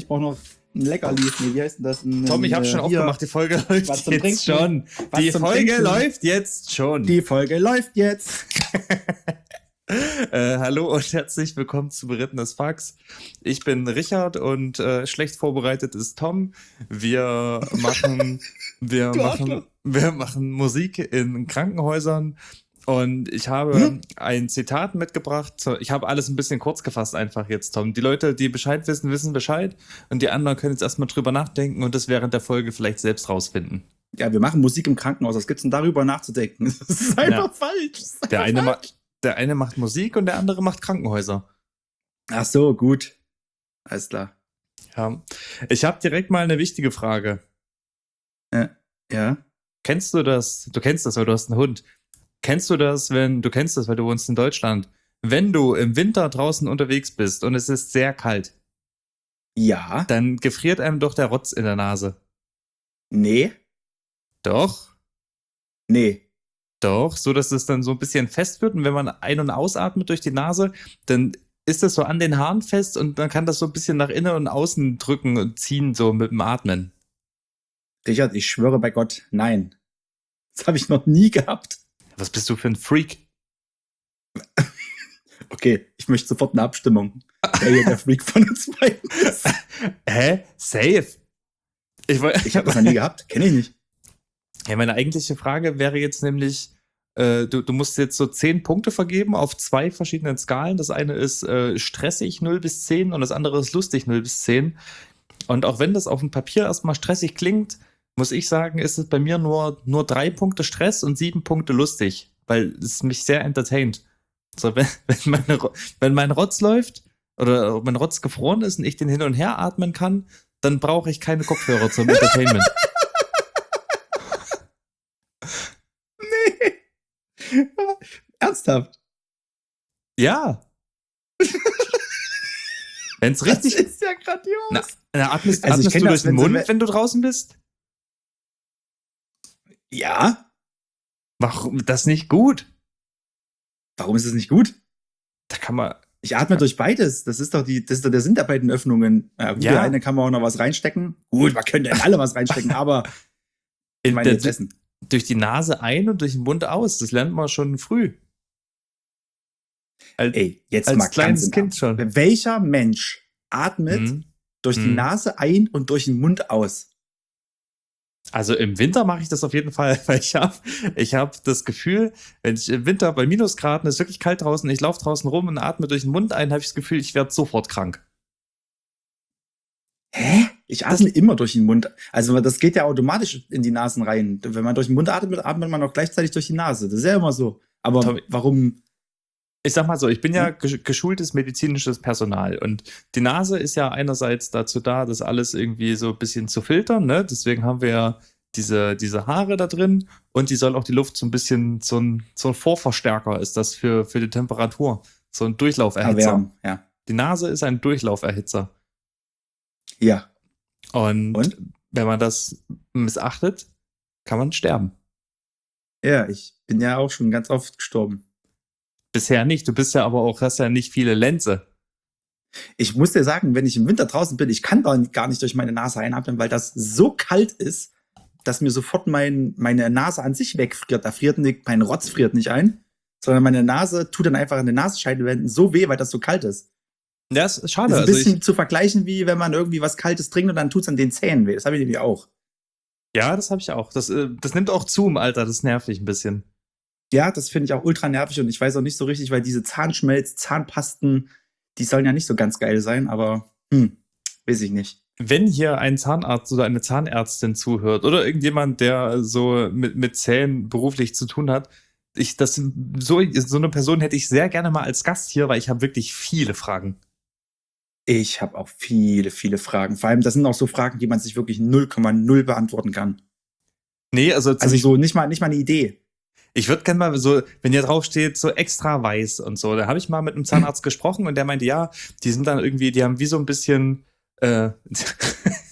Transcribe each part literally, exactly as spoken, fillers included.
brauche noch ein Leckerli. Nee, wie heißt denn das? Ein, Tom, ich habe äh, schon hier, aufgemacht. Die Folge läuft was zum jetzt Trinken. schon. Was Die zum Folge Trinken. läuft jetzt schon. Die Folge läuft jetzt. äh, hallo und herzlich willkommen zu Berittenes Fax. Ich bin Richard und äh, schlecht vorbereitet ist Tom. Wir machen, wir machen, wir machen Musik in Krankenhäusern. Und ich habe hm? ein Zitat mitgebracht. Ich habe alles ein bisschen kurz gefasst einfach jetzt, Tom. Die Leute, die Bescheid wissen, wissen Bescheid. Und die anderen können jetzt erstmal drüber nachdenken und das während der Folge vielleicht selbst rausfinden. Ja, wir machen Musik im Krankenhaus. Was gibt's denn darüber nachzudenken? Das ist einfach ja. falsch. Ist einfach der, eine falsch. Ma- der eine macht Musik und der andere macht Krankenhäuser. Ach so, gut. Alles klar. Ja. Ich habe direkt mal eine wichtige Frage. Ja. ja. Kennst du das? Du kennst das, weil du hast einen Hund. Kennst du das, wenn, du kennst das, weil du wohnst in Deutschland, wenn du im Winter draußen unterwegs bist und es ist sehr kalt? Ja. Dann gefriert einem doch der Rotz in der Nase. Nee. Doch. Nee. Doch, so dass es dann so ein bisschen fest wird und wenn man ein- und ausatmet durch die Nase, dann ist das so an den Haaren fest und dann kann das so ein bisschen nach innen und außen drücken und ziehen, so mit dem Atmen. Richard, ich schwöre bei Gott, nein. Das habe ich noch nie gehabt. Was bist du für ein Freak? Okay, ich möchte sofort eine Abstimmung. Wer hier der Freak von uns beiden ist. Hä? Safe? Ich, ich habe das noch nie gehabt, kenne ich nicht. Ja, meine eigentliche Frage wäre jetzt nämlich, äh, du, du musst jetzt so zehn Punkte vergeben auf zwei verschiedenen Skalen. Das eine ist äh, stressig null bis zehn und das andere ist lustig null bis zehn. Und auch wenn das auf dem Papier erstmal stressig klingt, muss ich sagen, ist es bei mir nur, nur drei Punkte Stress und sieben Punkte lustig, weil es mich sehr entertaint. So, wenn, wenn, meine, wenn mein Rotz läuft oder mein Rotz gefroren ist und ich den hin und her atmen kann, dann brauche ich keine Kopfhörer zum Entertainment. Nee. Ernsthaft? Ja. Wenn es richtig das ist ja grandios. Na, na, atmest, also atmest du das, durch den Mund, so, wenn du draußen bist? Ja. Warum das nicht gut? Warum ist es nicht gut? Da kann man. Ich atme durch beides. Das ist doch die, das ist doch der Sinn der beiden Öffnungen. Ja, gut, ja. Der eine kann man auch noch was reinstecken. Gut, man könnte alle was reinstecken, aber ich meine jetzt essen. Durch die Nase ein und durch den Mund aus. Das lernt man schon früh. Als, Ey, jetzt als mal kleines Kind schon. Welcher Mensch atmet hm. durch hm. die Nase ein und durch den Mund aus? Also im Winter mache ich das auf jeden Fall, weil ich habe ich hab das Gefühl, wenn ich im Winter bei Minusgraden, es ist wirklich kalt draußen, ich laufe draußen rum und atme durch den Mund ein, habe ich das Gefühl, ich werde sofort krank. Hä? Ich atme das immer durch den Mund. Also das geht ja automatisch in die Nasen rein. Wenn man durch den Mund atmet, atmet man auch gleichzeitig durch die Nase. Das ist ja immer so. Aber Tom, warum... Ich sag mal so, ich bin ja geschultes medizinisches Personal und die Nase ist ja einerseits dazu da, das alles irgendwie so ein bisschen zu filtern, ne? Deswegen haben wir ja diese, diese Haare da drin und die soll auch die Luft so ein bisschen, so ein, so ein Vorverstärker ist das für, für die Temperatur. So ein Durchlauferhitzer. Erwärmen, ja. Die Nase ist ein Durchlauferhitzer. Ja. Und, und wenn man das missachtet, kann man sterben. Ja, ich bin ja auch schon ganz oft gestorben. Bisher nicht. Du bist ja aber auch, hast ja nicht viele Lenze. Ich muss dir sagen, wenn ich im Winter draußen bin, ich kann gar nicht durch meine Nase einatmen, weil das so kalt ist, dass mir sofort mein, meine Nase an sich wegfriert. Da friert nicht, mein Rotz friert nicht ein, sondern meine Nase tut dann einfach an den Nasenscheidewänden so weh, weil das so kalt ist. Ja, das ist schade. Das ist ein bisschen also ich, zu vergleichen, wie wenn man irgendwie was Kaltes trinkt und dann tut es an den Zähnen weh. Das habe ich nämlich auch. Ja, das habe ich auch. Das, das nimmt auch zu im Alter, das nervt mich ein bisschen. Ja, das finde ich auch ultra nervig und ich weiß auch nicht so richtig, weil diese Zahnschmelz, Zahnpasten, die sollen ja nicht so ganz geil sein, aber hm, weiß ich nicht. Wenn hier ein Zahnarzt oder eine Zahnärztin zuhört oder irgendjemand, der so mit, mit Zähnen beruflich zu tun hat, ich, das, so, so eine Person hätte ich sehr gerne mal als Gast hier, weil ich habe wirklich viele Fragen. Ich habe auch viele, viele Fragen. Vor allem, das sind auch so Fragen, die man sich wirklich null Komma null beantworten kann. Nee, also... Also so nicht mal, nicht mal eine Idee. Ich würde gerne mal so, wenn hier drauf steht, so extra weiß und so, da habe ich mal mit einem Zahnarzt gesprochen und der meinte, ja, die sind dann irgendwie, die haben wie so ein bisschen, äh, jetzt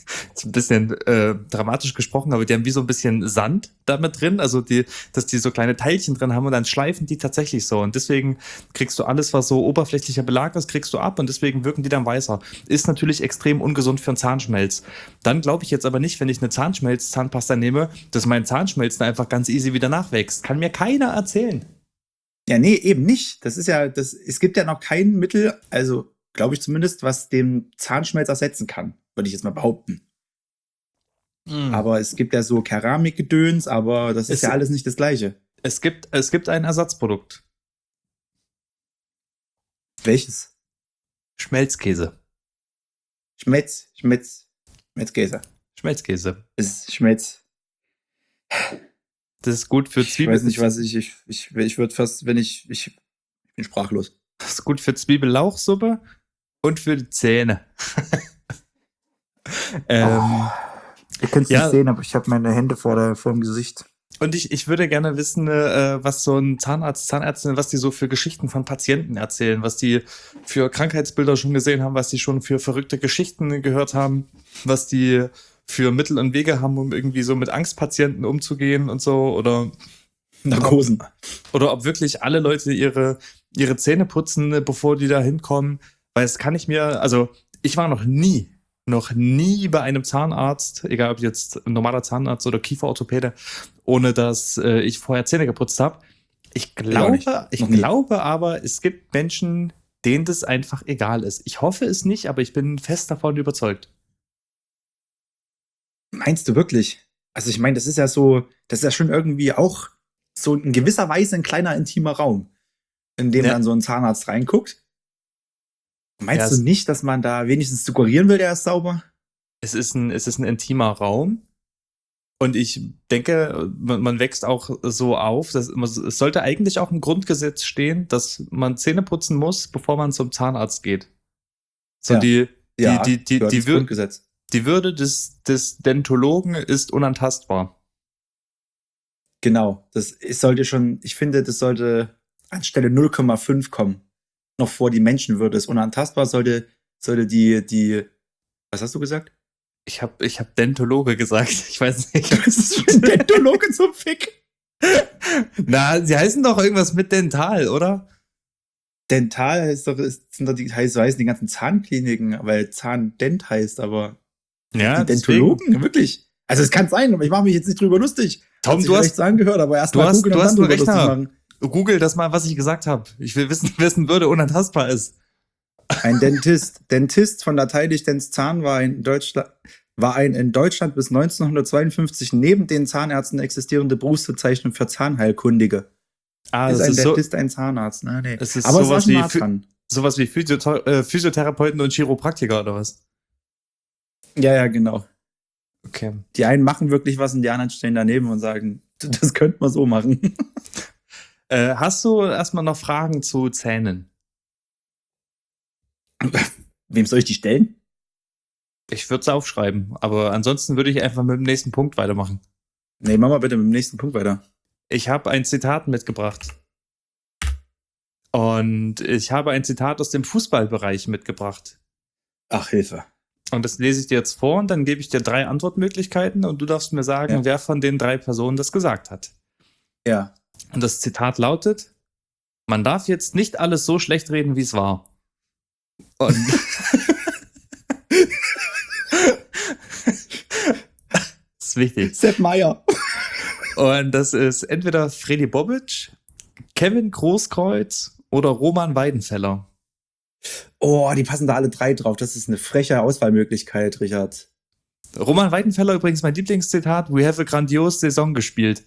ein bisschen äh, dramatisch gesprochen, aber die haben wie so ein bisschen Sand damit drin, also die, dass die so kleine Teilchen drin haben und dann schleifen die tatsächlich so und deswegen kriegst du alles, was so oberflächlicher Belag ist, kriegst du ab und deswegen wirken die dann weißer. Ist natürlich extrem ungesund für einen Zahnschmelz. Dann glaube ich jetzt aber nicht, wenn ich eine Zahnschmelz-Zahnpasta nehme, dass mein Zahnschmelz dann einfach ganz easy wieder nachwächst. Kann mir keiner erzählen. Ja, nee, eben nicht. Das ist ja, das, es gibt ja noch kein Mittel, also glaube ich zumindest, was den Zahnschmelz ersetzen kann, würde ich jetzt mal behaupten. Mm. Aber es gibt ja so Keramikgedöns, aber das ist Es- ja alles nicht das Gleiche. Es gibt, es gibt ein Ersatzprodukt. Welches? Schmelzkäse. Schmelz, Schmelz, Schmelzkäse. Schmelzkäse. Es ist Schmelz. Das ist gut für Ich Zwiebeln. weiß nicht, was ich, ich, ich, ich würde fast, wenn ich, ich, ich bin sprachlos. Das ist gut für Zwiebellauchsuppe und für die Zähne. ähm, Ihr könnt es ja. nicht sehen, aber ich habe meine Hände vor, der, vor dem Gesicht. Und ich, ich würde gerne wissen, äh, was so ein Zahnarzt, Zahnärztin, was die so für Geschichten von Patienten erzählen, was die für Krankheitsbilder schon gesehen haben, was die schon für verrückte Geschichten gehört haben, was die für Mittel und Wege haben, um irgendwie so mit Angstpatienten umzugehen und so, oder Narkosen. Oder ob wirklich alle Leute ihre, ihre Zähne putzen, bevor die da hinkommen. Weil es kann ich mir, also ich war noch nie, noch nie bei einem Zahnarzt, egal ob jetzt ein normaler Zahnarzt oder Kieferorthopäde, ohne dass äh, ich vorher Zähne geputzt habe. Ich glaube, ich Noch nie. glaube aber, es gibt Menschen, denen das einfach egal ist. Ich hoffe es nicht, aber ich bin fest davon überzeugt. Meinst du wirklich? Also ich meine, das ist ja so, das ist ja schon irgendwie auch so in gewisser Weise ein kleiner intimer Raum, in dem Ja. dann so ein Zahnarzt reinguckt. Meinst Ja, du es- nicht, dass man da wenigstens suggerieren will, der ist sauber? Es ist ein, es ist ein intimer Raum. Und ich denke, man, man wächst auch so auf, dass man, es sollte eigentlich auch im Grundgesetz stehen, dass man Zähne putzen muss, bevor man zum Zahnarzt geht. So Ja. die, die, Ja, die, die, gehört die, ins Wür- Grundgesetz. die Würde des, des Dentologen ist unantastbar. Genau. Das ist, sollte schon, ich finde, das sollte anstelle null Komma fünf kommen. Noch vor die Menschenwürde ist unantastbar, sollte, sollte die, die, was hast du gesagt? Ich habe ich hab Dentologe gesagt. Ich weiß nicht. Das ist für ein Dentologe zum Fick. Na, sie heißen doch irgendwas mit Dental, oder? Dental heißt doch, ist, sind doch die, heißt, so heißen die ganzen Zahnkliniken, weil Zahndent heißt, aber Ja, die Dentologen, wirklich. Also es kann sein, aber ich mache mich jetzt nicht drüber lustig. Tom, Hat sich du hast, rechts angehört, aber erst du mal hast- gucken du und hast dann einen drüber lustig Rechner. machen. Google das mal, was ich gesagt habe. Ich will wissen, wessen Würde unantastbar ist. Ein Dentist. Dentist von lateinisch dens Zahn war in Deutschland, war ein in Deutschland bis neunzehnhundertzweiundfünfzig neben den Zahnärzten existierende Berufsbezeichnung für Zahnheilkundige. Ah, ist das ein ist so, Dentist ein Zahnarzt? Ne? Nee. es ist aber es war sowas schon wie nah Phy- dran. sowas wie Physio- äh, Physiotherapeuten und Chiropraktiker oder was? Ja, ja, genau. Okay. Die einen machen wirklich was und die anderen stehen daneben und sagen, das könnte man so machen. Äh, hast du erstmal noch Fragen zu Zähnen? Wem soll ich die stellen? Ich würde es aufschreiben, aber ansonsten würde ich einfach mit dem nächsten Punkt weitermachen. Nee, mach mal bitte mit dem nächsten Punkt weiter. Ich habe ein Zitat mitgebracht. Und ich habe ein Zitat aus dem Fußballbereich mitgebracht. Ach, Hilfe. Und das lese ich dir jetzt vor und dann gebe ich dir drei Antwortmöglichkeiten und du darfst mir sagen, Ja. wer von den drei Personen das gesagt hat. Ja. Und das Zitat lautet: Man darf jetzt nicht alles so schlecht reden, wie es war. Und das ist wichtig. Sepp Meier. Und das ist entweder Freddy Bobic, Kevin Großkreuz oder Roman Weidenfeller. Oh, die passen da alle drei drauf. Das ist eine freche Auswahlmöglichkeit, Richard. Roman Weidenfeller übrigens mein Lieblingszitat: We have a grandiose Saison gespielt.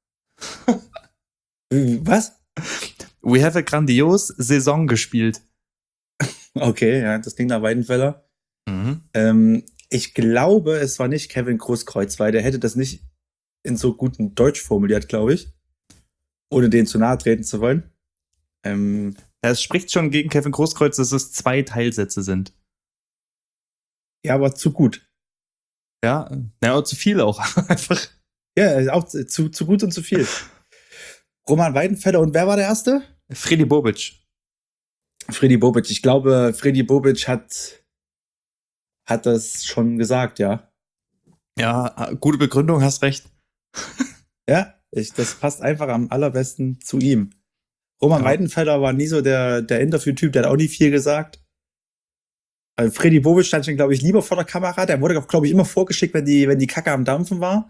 Was? We have a grandiose Saison gespielt. Okay, ja, das Ding nach Weidenfeller. Mhm. Ähm, ich glaube, es war nicht Kevin Großkreuz, weil der hätte das nicht in so gutem Deutsch formuliert, glaube ich. Ohne denen zu nahe treten zu wollen. Ähm, Ja, es spricht schon gegen Kevin Großkreuz, dass es zwei Teilsätze sind. ja, aber zu gut. Ja, ja, aber zu viel auch. Einfach. Ja, auch zu, zu gut und zu viel. Roman Weidenfeller und wer war der Erste? Freddy Bobic. Freddy Bobic. Ich glaube, Freddy Bobic hat, hat das schon gesagt, ja. Ja, gute Begründung, hast recht. Ja, ich, das passt einfach am allerbesten zu ihm. Roman Ja. Weidenfeller war nie so der, der Interview-Typ, der hat auch nie viel gesagt. Weil Freddy Bobic stand schon, glaube ich, lieber vor der Kamera. Der wurde, glaube ich, immer vorgeschickt, wenn die, wenn die Kacke am Dampfen war.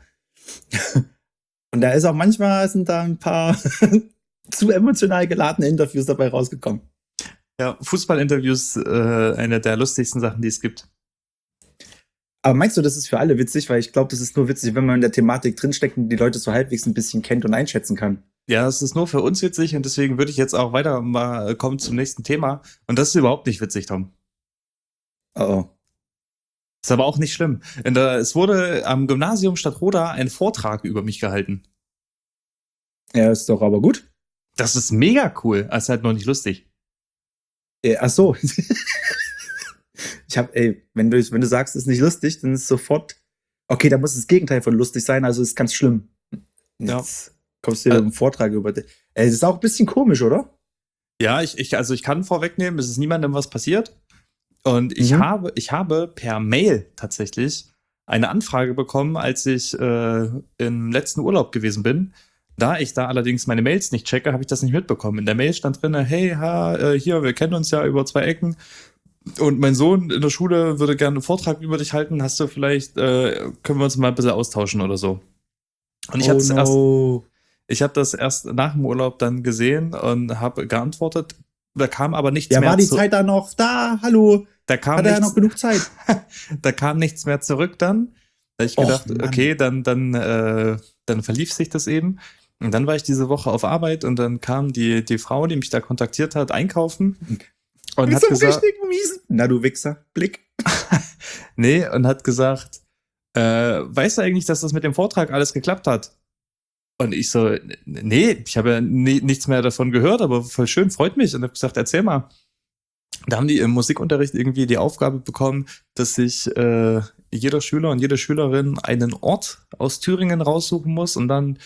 Und da ist auch manchmal sind da ein paar zu emotional geladene Interviews dabei rausgekommen. Ja, Fußballinterviews, äh, eine der lustigsten Sachen, die es gibt. Aber meinst du, das ist für alle witzig? Weil ich glaube, das ist nur witzig, wenn man in der Thematik drinsteckt und die Leute so halbwegs ein bisschen kennt und einschätzen kann. Ja, es ist nur für uns witzig und deswegen würde ich jetzt auch weiter mal kommen zum nächsten Thema. Und das ist überhaupt nicht witzig, Tom. Oh oh. Ist aber auch nicht schlimm. In der, es wurde am Gymnasium Stadtroda ein Vortrag über mich gehalten. Ja, ist doch aber gut. Das ist mega cool, als halt noch nicht lustig. Äh, ach so. Ich hab, ey, wenn du, wenn du sagst, es ist nicht lustig, dann ist sofort, okay, da muss das Gegenteil von lustig sein, also ist ganz schlimm. Ja. Jetzt kommst du hier mit einem Vortrag über. Ey, das ist auch ein bisschen komisch, oder? Ja, ich, ich, also ich kann vorwegnehmen, es ist niemandem was passiert. Und ich Mhm. habe, ich habe per Mail tatsächlich eine Anfrage bekommen, als ich äh, im letzten Urlaub gewesen bin. Da ich da allerdings meine Mails nicht checke, habe ich das nicht mitbekommen. In der Mail stand drin, hey, ha, äh, hier, wir kennen uns ja über zwei Ecken. Und mein Sohn in der Schule würde gerne einen Vortrag über dich halten. Hast du vielleicht, äh, können wir uns mal ein bisschen austauschen oder so. Und ich oh habe das erst, no. ich habe das erst nach dem Urlaub dann gesehen und habe geantwortet. Da kam aber nichts Ja, mehr war die zu- Zeit da noch da? Hallo? Da kam Hat er ja nichts, noch genug Zeit? da kam nichts mehr zurück dann. Da hab ich Och, gedacht, Mann. okay, dann, dann, äh, dann verlief sich das eben. Und dann war ich diese Woche auf Arbeit und dann kam die, die Frau, die mich da kontaktiert hat, einkaufen und Mit hat so einem gesagt, richtigen miesen. Na, du Wichser. Blick. nee, und hat gesagt, äh, weißt du eigentlich, dass das mit dem Vortrag alles geklappt hat? Und ich so, nee, ich habe ja nie, nichts mehr davon gehört, aber voll schön, freut mich. Und habe gesagt, erzähl mal. Da haben die im Musikunterricht irgendwie die Aufgabe bekommen, dass sich äh, jeder Schüler und jede Schülerin einen Ort aus Thüringen raussuchen muss und dann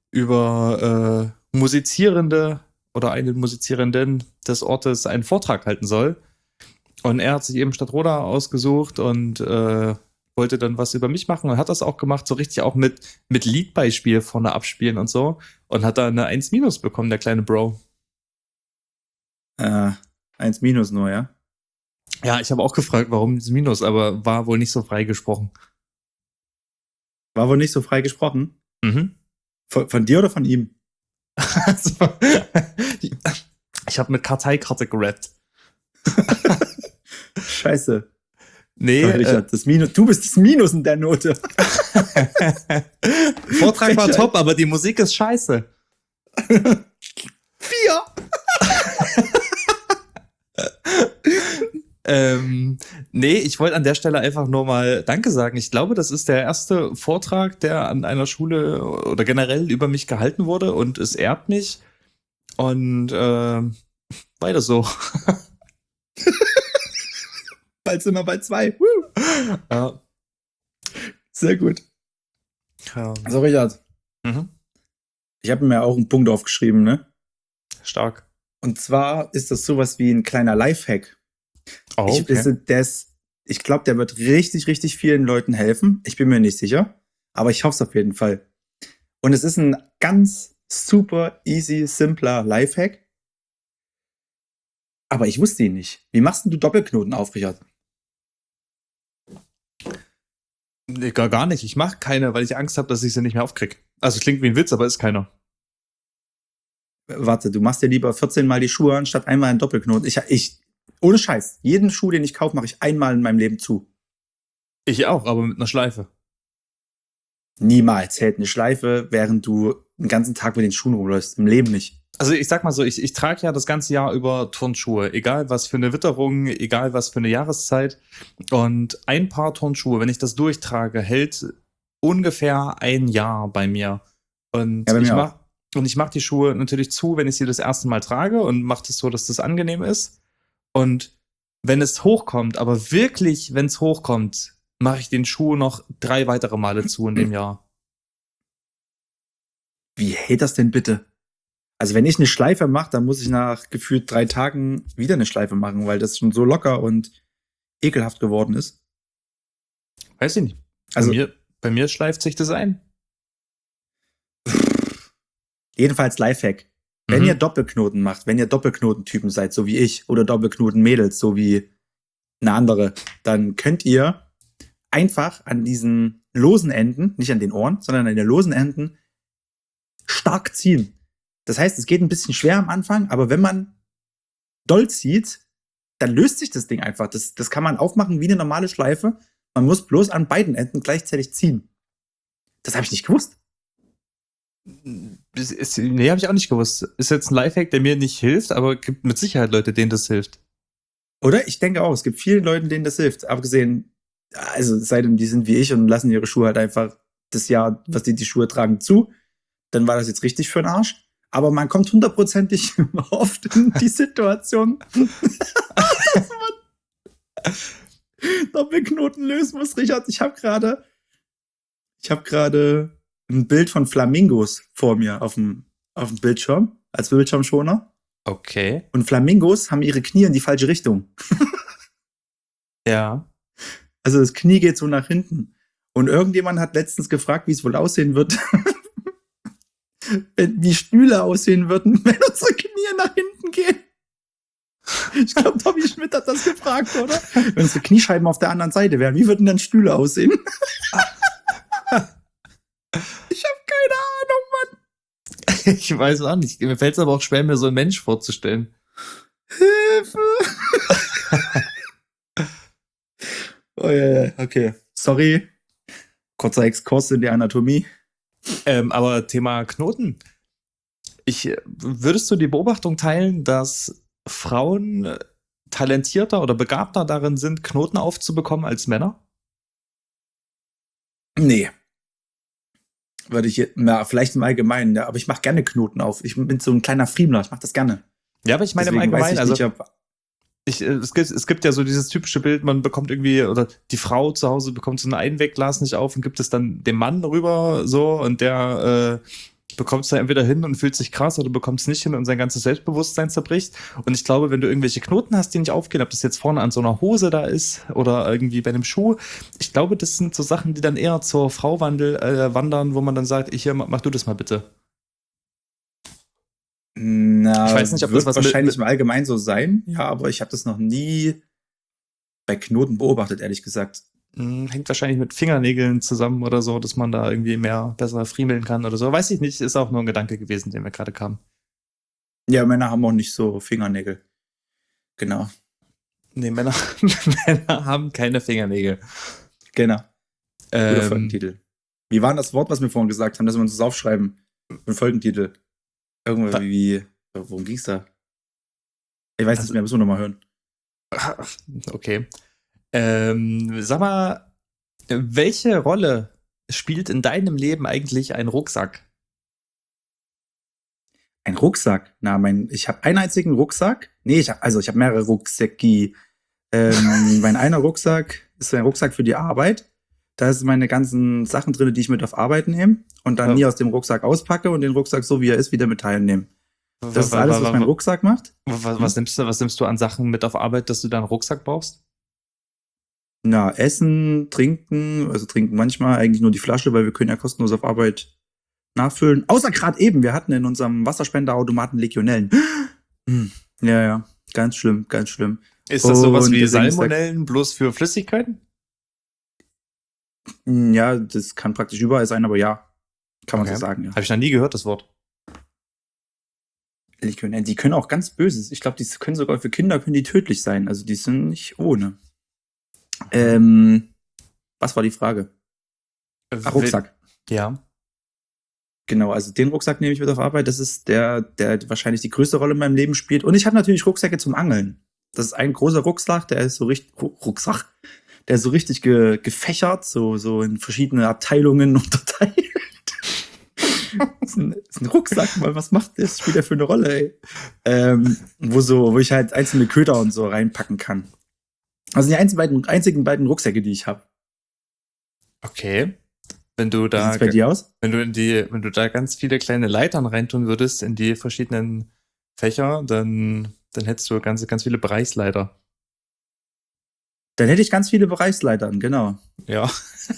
über äh, Musizierende oder einen Musizierenden des Ortes einen Vortrag halten soll. Und er hat sich eben Stadtroda ausgesucht und äh, wollte dann was über mich machen und hat das auch gemacht, so richtig auch mit, mit Liedbeispiel vorne abspielen und so. Und hat da eine eins minus bekommen, der kleine Bro. Äh, eins minus nur, ja? Ja, ich habe auch gefragt, warum das Minus, aber war wohl nicht so frei gesprochen. War wohl nicht so frei gesprochen. Mhm. Von, von dir oder von ihm? Also, ich habe mit Karteikarte gerappt. Scheiße. Nee, Sorry, äh, Richard, das Minus, du bist das Minus in der Note. Vortrag war Frechheit. top, aber die Musik ist scheiße. Vier. Ähm, nee, ich wollte an der Stelle einfach nur mal Danke sagen. Ich glaube, das ist der erste Vortrag, der an einer Schule oder generell über mich gehalten wurde und es ehrt mich. Und äh, weiter so. Bald sind wir bei zwei. Woo. Ja. Sehr gut. Ja. So, Richard, Mhm. ich habe mir auch einen Punkt aufgeschrieben, ne? Stark. Und zwar ist das sowas wie ein kleiner Lifehack. Oh, Ich, okay. ist, der ist, ich glaube, der wird richtig, richtig vielen Leuten helfen. Ich bin mir nicht sicher, aber ich hoffe es auf jeden Fall. Und es ist ein ganz super easy, simpler Lifehack. Aber ich wusste ihn nicht. Wie machst denn du Doppelknoten auf, Richard? Nee, gar, gar nicht. Ich mache keine, weil ich Angst habe, dass ich sie nicht mehr aufkrieg. Also es klingt wie ein Witz, aber ist keiner. Warte, du machst dir lieber vierzehn Mal die Schuhe anstatt einmal einen Doppelknoten. Ich, ich, ohne Scheiß, jeden Schuh, den ich kaufe, mache ich einmal in meinem Leben zu. Ich auch, aber mit einer Schleife. Niemals hält eine Schleife, während du den ganzen Tag mit den Schuhen rumläufst. Im Leben nicht. Also ich sag mal so, ich, ich trage ja das ganze Jahr über Turnschuhe, egal was für eine Witterung, egal was für eine Jahreszeit. Und ein Paar Turnschuhe, wenn ich das durchtrage, hält ungefähr ein Jahr bei mir. Und Ja, bei ich mir mach und ich mache die Schuhe natürlich zu, wenn ich sie das erste Mal trage und mache das so, dass das angenehm ist. Und wenn es hochkommt, aber wirklich, wenn es hochkommt, mache ich den Schuh noch drei weitere Male zu in dem Jahr. Wie hält das denn bitte? Also wenn ich eine Schleife mache, dann muss ich nach gefühlt drei Tagen wieder eine Schleife machen, weil das schon so locker und ekelhaft geworden ist. Weiß ich nicht. Also bei mir, Bei mir schleift sich das ein. Jedenfalls Lifehack. Wenn Mhm. ihr Doppelknoten macht, wenn ihr Doppelknotentypen seid, so wie ich, oder Doppelknoten-Mädels, so wie eine andere, dann könnt ihr einfach an diesen losen Enden, nicht an den Ohren, sondern an den losen Enden stark ziehen. Das heißt, es geht ein bisschen schwer am Anfang, aber wenn man doll zieht, dann löst sich das Ding einfach. Das, das kann man aufmachen wie eine normale Schleife. Man muss bloß an beiden Enden gleichzeitig ziehen. Das habe ich nicht gewusst. Das ist, nee, habe ich auch nicht gewusst. Ist jetzt ein Lifehack, der mir nicht hilft, aber gibt mit Sicherheit Leute, denen das hilft. Oder? Ich denke auch, es gibt vielen Leuten, denen das hilft. Abgesehen, also es sei denn, die sind wie ich und lassen ihre Schuhe halt einfach das Jahr, was die die Schuhe tragen, zu. Dann war das jetzt richtig für den Arsch. Aber man kommt hundertprozentig oft in die Situation, dass man Doppelknoten lösen muss. Richard, ich habe gerade ich habe gerade ein Bild von Flamingos vor mir auf dem, auf dem Bildschirm, als Bildschirmschoner. Okay. Und Flamingos haben ihre Knie in die falsche Richtung. Ja. Also das Knie geht so nach hinten. Und irgendjemand hat letztens gefragt, wie es wohl aussehen wird, wie Stühle aussehen würden, wenn unsere Knie nach hinten gehen. Ich glaube, Tommy Schmidt hat das gefragt, oder? Wenn unsere Kniescheiben auf der anderen Seite wären, wie würden dann Stühle aussehen? Ich habe keine Ahnung, Mann. Ich weiß auch nicht. Mir fällt es aber auch schwer, mir so einen Mensch vorzustellen. Hilfe! Oh ja, ja, okay. Sorry. Kurzer Exkurs in die Anatomie. Ähm, aber Thema Knoten. Ich, würdest du die Beobachtung teilen, dass Frauen talentierter oder begabter darin sind, Knoten aufzubekommen als Männer? Nee. Würde ich, na, vielleicht im Allgemeinen, ja, aber ich mache gerne Knoten auf. Ich bin so ein kleiner Friemler, ich mache das gerne. Ja, aber ich meine im Deswegen weiß Allgemeinen, ich also nicht, ob ich, äh, es, gibt, es gibt ja so dieses typische Bild, man bekommt irgendwie, oder die Frau zu Hause bekommt so ein Einwegglas nicht auf und gibt es dann dem Mann rüber so und der äh, bekommt es dann entweder hin und fühlt sich krass oder bekommt es nicht hin und sein ganzes Selbstbewusstsein zerbricht. Und ich glaube, wenn du irgendwelche Knoten hast, die nicht aufgehen, ob das jetzt vorne an so einer Hose da ist oder irgendwie bei einem Schuh, ich glaube, das sind so Sachen, die dann eher zur Frau wandel, äh, wandern, wo man dann sagt, ich, hier, mach du das mal bitte. Na, Ich weiß nicht, ob wird das was wahrscheinlich mit, im Allgemeinen so sein, ja, aber ich habe das noch nie bei Knoten beobachtet, ehrlich gesagt. mh, hängt wahrscheinlich mit Fingernägeln zusammen oder so, dass man da irgendwie mehr besser friemeln kann oder so. Weiß ich nicht, ist auch nur ein Gedanke gewesen, den mir gerade kam. Ja, Männer haben auch nicht so Fingernägel. Genau, Nee, Männer, Männer haben keine Fingernägel. genau. Guter Ähm, Folgentitel. Wie war denn das Wort, was wir vorhin gesagt haben, dass wir uns das aufschreiben? Ein Folgentitel. Irgendwo Da- wie, worum ging's da? Ich weiß Also- nicht mehr, müssen wir nochmal hören. okay. Ähm, sag mal, welche Rolle spielt in deinem Leben eigentlich ein Rucksack? Ein Rucksack. Na, mein, ich habe einen einzigen Rucksack. Nee, ich hab, also ich habe mehrere Rucksäcki. Ähm, mein einer Rucksack ist ein Rucksack für die Arbeit. Da sind meine ganzen Sachen drin, die ich mit auf Arbeit nehme und dann Ja. nie aus dem Rucksack auspacke und den Rucksack so wie er ist wieder mit heimnehmen. Das ist Wa- wa- alles, wa- was mein wa- Rucksack macht. wa- Was nimmst du, was nimmst du an Sachen mit auf Arbeit, dass du da einen Rucksack brauchst? Na, Essen, Trinken, also trinken manchmal eigentlich nur die Flasche, weil wir können ja kostenlos auf Arbeit nachfüllen. Außer gerade eben, wir hatten in unserem Wasserspenderautomaten Legionellen. Hm, ja, ja, ganz schlimm, ganz schlimm. Ist das sowas Und wie deswegen ist da- Salmonellen bloß für Flüssigkeiten? Hm, Ja, das kann praktisch überall sein, aber ja, kann man Okay. so sagen, ja. Habe ich noch nie gehört, das Wort. Legionellen, die können auch ganz Böses. Ich glaube, die können sogar für Kinder können die tödlich sein. Also die sind nicht ohne. Ähm, was war die Frage? Ach, Rucksack. Ja. Genau, also den Rucksack nehme ich mit auf Arbeit. Das ist der, der wahrscheinlich die größte Rolle in meinem Leben spielt. Und ich habe natürlich Rucksäcke zum Angeln. Das ist ein großer Rucksack, der ist so richtig, Rucksack, der ist so richtig ge, gefächert, so, so in verschiedene Abteilungen unterteilt. Das ist ein, das ist ein Rucksack, weil was macht das? Spielt der für eine Rolle, ey? Ähm, wo so, wo ich halt einzelne Köder und so reinpacken kann. Also die einzigen beiden, einzigen beiden Rucksäcke, die ich habe. Okay. Wenn du Wie da, sieht's bei dir aus? wenn du in die, wenn du da ganz viele kleine Leitern reintun würdest in die verschiedenen Fächer, dann, dann hättest du ganz, ganz viele Bereichsleiter. Dann hätte ich ganz viele Bereichsleitern, genau. Ja.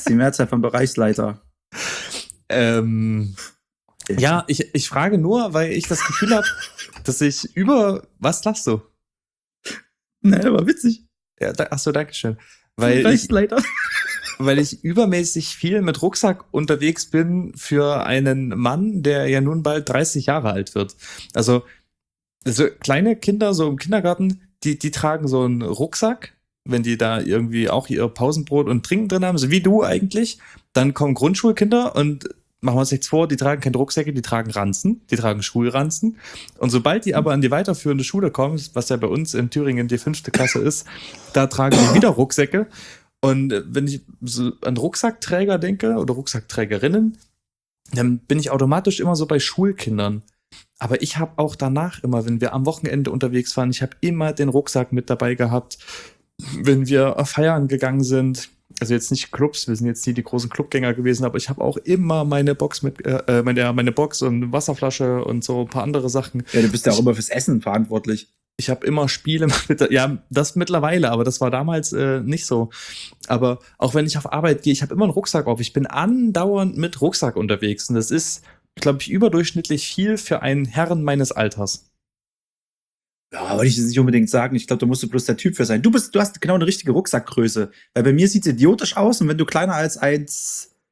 ist die Mehrzahl von Bereichsleiter. Ähm, ja, ich, ich frage nur, weil ich das Gefühl habe, dass ich über... Was lachst du? Nein, aber witzig. Ja, da, achso, danke schön. Weil ich, Bereichsleiter. weil ich übermäßig viel mit Rucksack unterwegs bin für einen Mann, der ja nun bald dreißig Jahre alt wird. Also so kleine Kinder so im Kindergarten, die, die tragen so einen Rucksack, wenn die da irgendwie auch ihr Pausenbrot und Trinken drin haben, so wie du eigentlich. Dann kommen Grundschulkinder und machen wir uns nichts vor, die tragen keine Rucksäcke, die tragen Ranzen, die tragen Schulranzen. Und sobald die aber an die weiterführende Schule kommen, was ja bei uns in Thüringen die fünfte Klasse ist, da tragen die wieder Rucksäcke. Und wenn ich so an Rucksackträger denke oder Rucksackträgerinnen, dann bin ich automatisch immer so bei Schulkindern. Aber ich habe auch danach immer, wenn wir am Wochenende unterwegs waren, ich habe immer den Rucksack mit dabei gehabt, wenn wir feiern gegangen sind. Also jetzt nicht Clubs, wir sind jetzt nie die großen Clubgänger gewesen, aber ich habe auch immer meine Box mit, äh, meine, meine Box und Wasserflasche und so ein paar andere Sachen. Ja, du bist ja auch ich, immer fürs Essen verantwortlich. Ich habe immer Spiele mit, ja, das mittlerweile, aber das war damals äh, nicht so. Aber auch wenn ich auf Arbeit gehe, ich habe immer einen Rucksack auf. Ich bin andauernd mit Rucksack unterwegs und das ist, glaube ich, überdurchschnittlich viel für einen Herrn meines Alters. Ja, würde ich jetzt nicht unbedingt sagen. Ich glaube, da musst du bloß der Typ für sein. Du bist, du hast genau eine richtige Rucksackgröße. Weil bei mir sieht es idiotisch aus und wenn du kleiner als eins Komma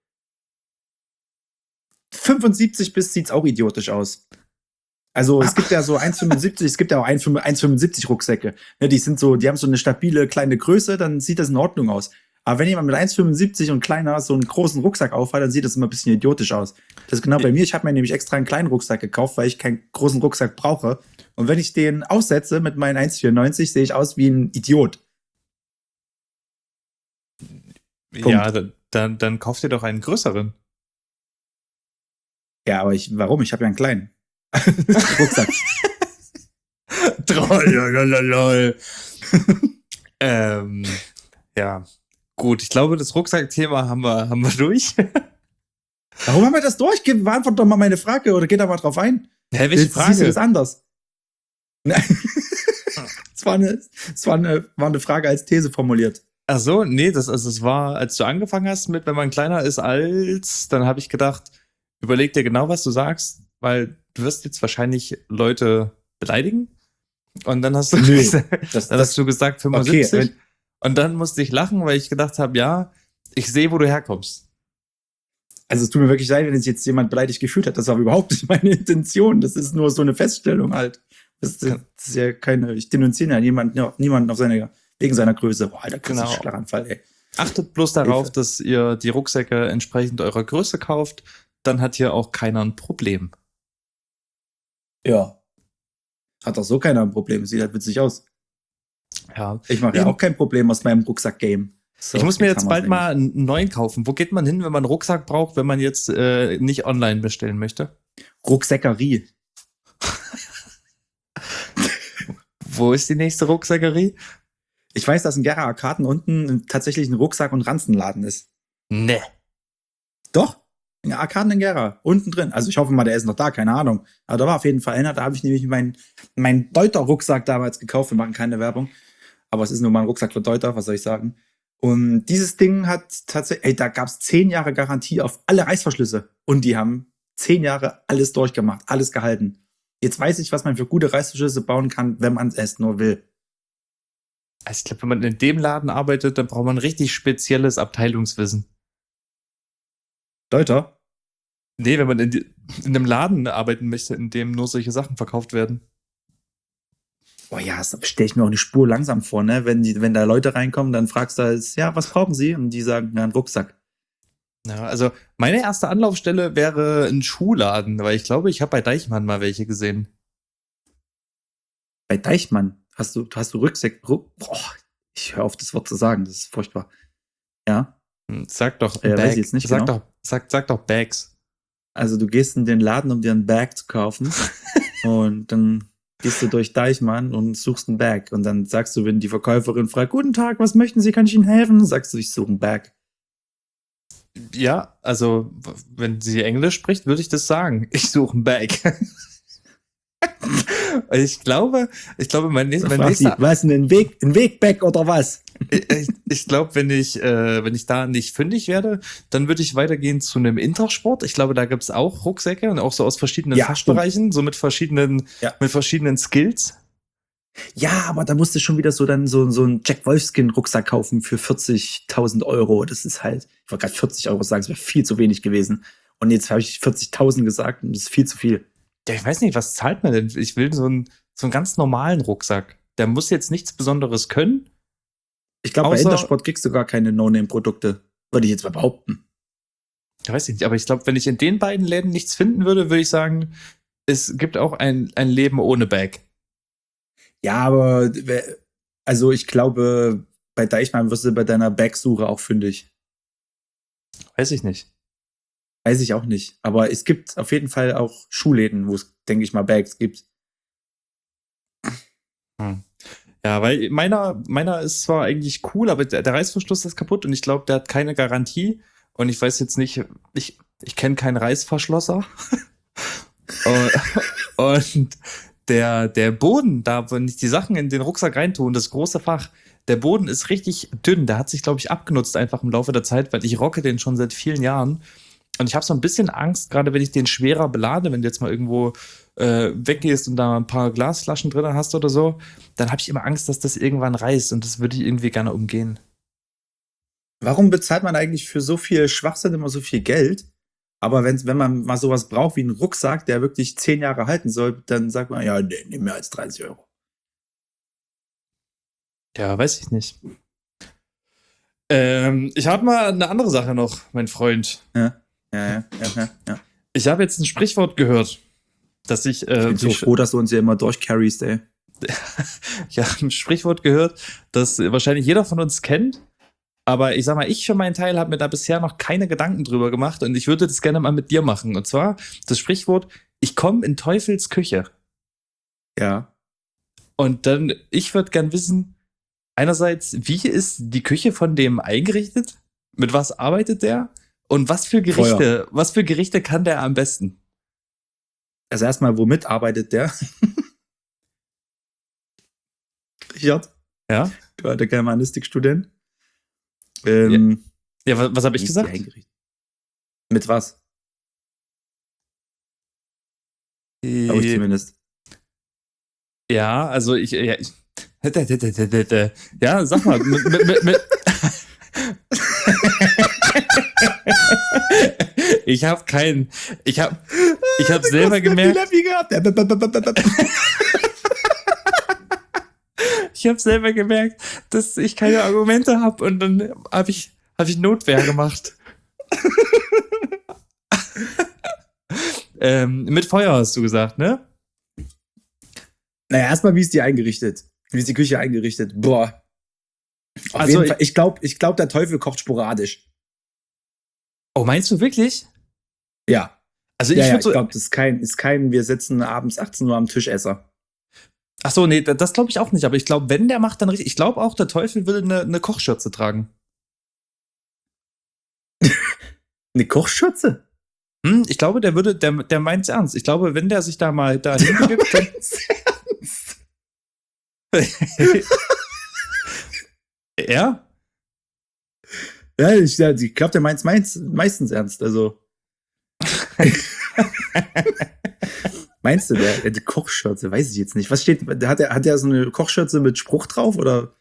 fünfundsiebzig bist, sieht es auch idiotisch aus. Also es gibt ja so eins Komma fünfundsiebzig, es gibt ja auch eins Komma fünfundsiebzig Rucksäcke. Ne, die sind so, die haben so eine stabile kleine Größe, dann sieht das in Ordnung aus. Aber wenn jemand mit eins Komma fünfundsiebzig und kleiner so einen großen Rucksack aufhat, dann sieht das immer ein bisschen idiotisch aus. Das ist genau bei mir. Ich habe mir nämlich extra einen kleinen Rucksack gekauft, weil ich keinen großen Rucksack brauche. Und wenn ich den aussetze mit meinen eins Komma vierundneunzig, sehe ich aus wie ein Idiot. Ja, dann, dann, dann kauf dir doch einen größeren. Ja, aber ich, warum? Ich habe ja einen kleinen Rucksack. Trollololol. ähm, ja, gut. Ich glaube, das Rucksackthema haben wir, haben wir durch. Warum haben wir das durch? Beantwort doch mal meine Frage oder geh da mal drauf ein. Hä, welche Jetzt Frage? siehst du das anders. Es war, eine, es war, eine, war eine Frage als These formuliert. Ach so, nee, das, also es war, als du angefangen hast mit, wenn man kleiner ist als, dann habe ich gedacht, überleg dir genau, was du sagst, weil du wirst jetzt wahrscheinlich Leute beleidigen. Und dann hast du, Nö, gesagt, das, dann das, hast du gesagt fünfundsiebzig. Okay, und dann musste ich lachen, weil ich gedacht habe, ja, ich sehe, wo du herkommst. also es tut mir wirklich leid, wenn sich jetzt jemand beleidigt gefühlt hat. Das war überhaupt nicht meine Intention. Das ist nur so eine Feststellung halt. Das, das ist ja keine, ich denunziere ja niemanden, ja, niemanden auf seine, wegen seiner Größe. Boah, Alter, kriegst du Genau. einen Schlaganfall, ey. Achtet bloß darauf, Hilfe. dass ihr die Rucksäcke entsprechend eurer Größe kauft. Dann hat hier auch keiner ein Problem. Ja. Hat doch so keiner ein Problem. Sieht halt witzig aus. Ja. Ich mache ja Eben. auch kein Problem aus meinem Rucksack-Game. So, Ich muss mir jetzt haben bald wir's mal einen neuen kaufen. Wo geht man hin, wenn man einen Rucksack braucht, wenn man jetzt äh, nicht online bestellen möchte? eigentlich. Rucksäckerie. Wo ist die nächste Rucksäckerie? Ich weiß, dass in Gera Arkaden unten tatsächlich ein Rucksack- und Ranzenladen ist. Ne. Doch. In Arkaden in Gera. Unten drin. Also ich hoffe mal, der ist noch da, keine Ahnung. Aber da war auf jeden Fall einer. Da habe ich nämlich meinen mein Deuter-Rucksack damals gekauft. Wir machen keine Werbung. Aber es ist nur mal ein Rucksack für Deuter, was soll ich sagen. Und dieses Ding hat tatsächlich, ey, da gab es zehn Jahre Garantie auf alle Reißverschlüsse. Und die haben zehn Jahre alles durchgemacht, alles gehalten. Jetzt weiß ich, was man für gute Reißverschlüsse bauen kann, wenn man es nur will. Also ich glaube, wenn man in dem Laden arbeitet, dann braucht man richtig spezielles Abteilungswissen. Deuter? Nee, wenn man in, die, in einem Laden arbeiten möchte, in dem nur solche Sachen verkauft werden. Boah ja, das stelle ich mir auch eine Spur langsam vor, ne? Wenn, die, wenn da Leute reinkommen, dann fragst du halt, ja, was brauchen sie? Und die sagen, ja, einen Rucksack. Ja, also meine erste Anlaufstelle wäre ein Schuhladen, weil ich glaube, ich habe bei Deichmann mal welche gesehen. Bei Deichmann hast du, hast du Rucksack. Ruck, boah, ich höre auf, das Wort zu sagen, das ist furchtbar. Ja. Hm, Sag doch, Äh, Bag. weiß ich jetzt nicht sag, genau. doch, sag, sag doch Bags. Also du gehst in den Laden, um dir einen Bag zu kaufen. Und dann gehst du durch Deichmann und suchst einen Bag. Und dann sagst du, wenn die Verkäuferin fragt, guten Tag, was möchten Sie, kann ich Ihnen helfen? Dann sagst du, ich suche einen Bag. Ja, also wenn sie Englisch spricht, würde ich das sagen. Ich suche ein Bag. Ich glaube, ich glaube, mein, nächst, mein Frag sie, nächster, was, ein Weg, ein Wegback oder was? ich, ich glaube, wenn ich, äh, wenn ich da nicht fündig werde, dann würde ich weitergehen zu einem Intersport. Ich glaube, da gibt's auch Rucksäcke und auch so aus verschiedenen Ja, Fachbereichen, so mit verschiedenen, Ja. mit verschiedenen Skills. Ja, aber da musst du schon wieder so dann so, so einen Jack Wolfskin-Rucksack kaufen für vierzigtausend Euro. Das ist halt, ich wollte gerade vierzig Euro sagen, das wäre viel zu wenig gewesen. Und jetzt habe ich vierzigtausend gesagt und das ist viel zu viel. Ja, ich weiß nicht, was zahlt man denn? Ich will so einen, so einen ganz normalen Rucksack. Der muss jetzt nichts Besonderes können. Ich glaube, bei Außer- Intersport kriegst du gar keine No-Name-Produkte. Würde ich jetzt mal behaupten. Ich weiß nicht, aber ich glaube, wenn ich in den beiden Läden nichts finden würde, würde ich sagen, es gibt auch ein, ein Leben ohne Bag. Ja, aber we- also ich glaube, bei Deichmann wirst du bei deiner Bag-Suche auch fündig. Weiß ich nicht. Weiß ich auch nicht. Aber es gibt auf jeden Fall auch Schuhläden, wo es, denke ich mal, Bags gibt. Hm. Ja, weil meiner, meiner ist zwar eigentlich cool, aber der, der Reißverschluss ist kaputt und ich glaube, der hat keine Garantie. Und ich weiß jetzt nicht, ich, ich kenne keinen Reißverschlosser. und und der, der Boden, da, wenn ich die Sachen in den Rucksack reintue, das große Fach, der Boden ist richtig dünn. Der hat sich, glaube ich, abgenutzt einfach im Laufe der Zeit, weil ich rocke den schon seit vielen Jahren. Und ich habe so ein bisschen Angst, gerade wenn ich den schwerer belade, wenn du jetzt mal irgendwo äh, weggehst und da ein paar Glasflaschen drin hast oder so, dann habe ich immer Angst, dass das irgendwann reißt und das würde ich irgendwie gerne umgehen. Warum bezahlt man eigentlich für so viel Schwachsinn immer so viel Geld? Aber wenn, wenn man mal sowas braucht wie einen Rucksack, der wirklich zehn Jahre halten soll, dann sagt man, ja, nee, nicht mehr als dreißig Euro. Ja, weiß ich nicht. Ähm, ich habe mal eine andere Sache noch, mein Freund. Ja, ja, ja, ja, ja. Ich habe jetzt ein Sprichwort gehört, dass ich, äh, Ich bin so ich- froh, dass du uns hier immer durchcarriest, ey. ich habe ein Sprichwort gehört, das wahrscheinlich jeder von uns kennt. Aber ich sag mal, ich für meinen Teil habe mir da bisher noch keine Gedanken drüber gemacht und ich würde das gerne mal mit dir machen. Und zwar das Sprichwort, ich komme in Teufels Küche. Ja. Und dann, ich würde gern wissen, einerseits, wie ist die Küche von dem eingerichtet? Mit was arbeitet der? Und was für Gerichte, was für Gerichte kann der am besten? Also erstmal, womit arbeitet der? Richard, Ja? du alter Germanistikstudent. Ähm, Ja, was, was habe ich wie ist die gesagt? eingerichtet? Mit was? Glaube ich Äh, zumindest. Ja, also ich, ja, ich, ja, sag mal, mit, mit, mit, mit ich habe keinen, ich habe, ich habe selber gemerkt, ich habe selber gemerkt, dass ich keine Argumente habe und dann habe ich, habe ich Notwehr gemacht. ähm, mit Feuer hast du gesagt, ne? Naja, erstmal, wie ist die eingerichtet? Wie ist die Küche eingerichtet? Boah. Auf Also jeden ich- Fall, ich glaube, ich glaub, der Teufel kocht sporadisch. Oh, meinst du wirklich? Ja. Also ich Ja, ja, würde ich so, glaube, das ist kein, ist kein, wir sitzen abends achtzehn Uhr am Tisch Esser. ach so, nee, das glaube ich auch nicht. Aber ich glaube, wenn der macht, dann richtig. Ich glaube auch, der Teufel würde eine, eine Kochschürze tragen. Eine Kochschürze? Hm, ich glaube, der würde, der, der meint's ernst. Ich glaube, wenn der sich da mal da hinbegibt, dann, ja, Ja, ich, ja, ich glaube, der meint es meistens ernst. Also. Meinst du, der, der die Kochschürze? Weiß ich jetzt nicht. Was steht, hat er, hat er so eine Kochschürze mit Spruch drauf oder?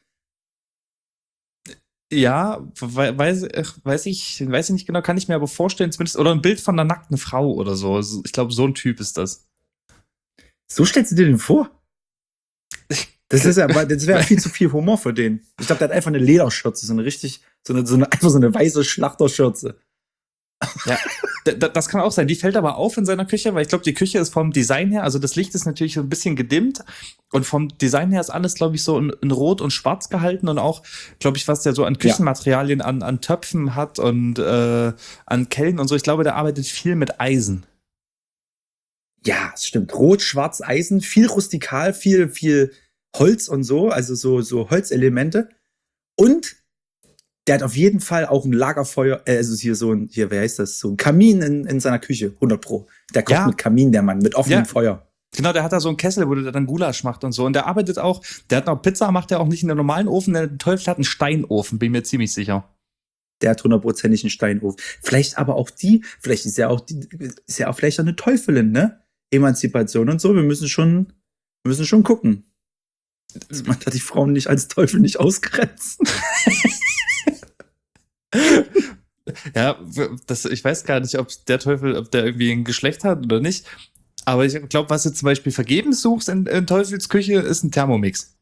ja, we- weiß, äh, weiß ich, weiß ich nicht genau, kann ich mir aber vorstellen, zumindest, oder ein Bild von einer nackten Frau oder so. Also ich glaube, so ein Typ ist das. So stellst du dir den vor? Das ist ja, das wäre viel zu viel Humor für den. Ich glaube, der hat einfach eine Lederschürze, so eine richtig, so eine, so eine einfach so eine weiße Schlachterschürze. Ja, d- d- das kann auch sein. Die fällt aber auf in seiner Küche, weil ich glaube, die Küche ist vom Design her, also das Licht ist natürlich so ein bisschen gedimmt und vom Design her ist alles, glaube ich, so in, in Rot und Schwarz gehalten und auch, glaube ich, was der so an Küchenmaterialien, an, an Töpfen hat und äh, an Kellen und so. Ich glaube, der arbeitet viel mit Eisen. Ja, es stimmt. Rot, Schwarz, Eisen, viel rustikal, viel, viel Holz und so, also so, so Holzelemente. Und der hat auf jeden Fall auch ein Lagerfeuer, äh, also hier so ein, hier, wer heißt das? So ein Kamin in, in seiner Küche, hundert Pro. Der kocht Ja. mit Kamin, der Mann, mit offenem Ja. Feuer. Genau, der hat da so einen Kessel, wo der dann Gulasch macht und so. Und der arbeitet auch, der hat noch Pizza, macht er auch nicht in der normalen Ofen, der Teufel hat einen Steinofen, bin mir ziemlich sicher. Der hat hundertprozentig einen Steinofen. Vielleicht aber auch die, vielleicht ist ja auch die, ist ja auch vielleicht auch eine Teufelin, ne? Emanzipation und so. Wir müssen schon, wir müssen schon gucken. Dass man da die Frauen nicht als Teufel nicht ausgrenzen. Ja, das, ich weiß gar nicht, ob der Teufel, ob der irgendwie ein Geschlecht hat oder nicht. Aber ich glaube, was du zum Beispiel vergebens suchst in, in Teufels Küche, ist ein Thermomix.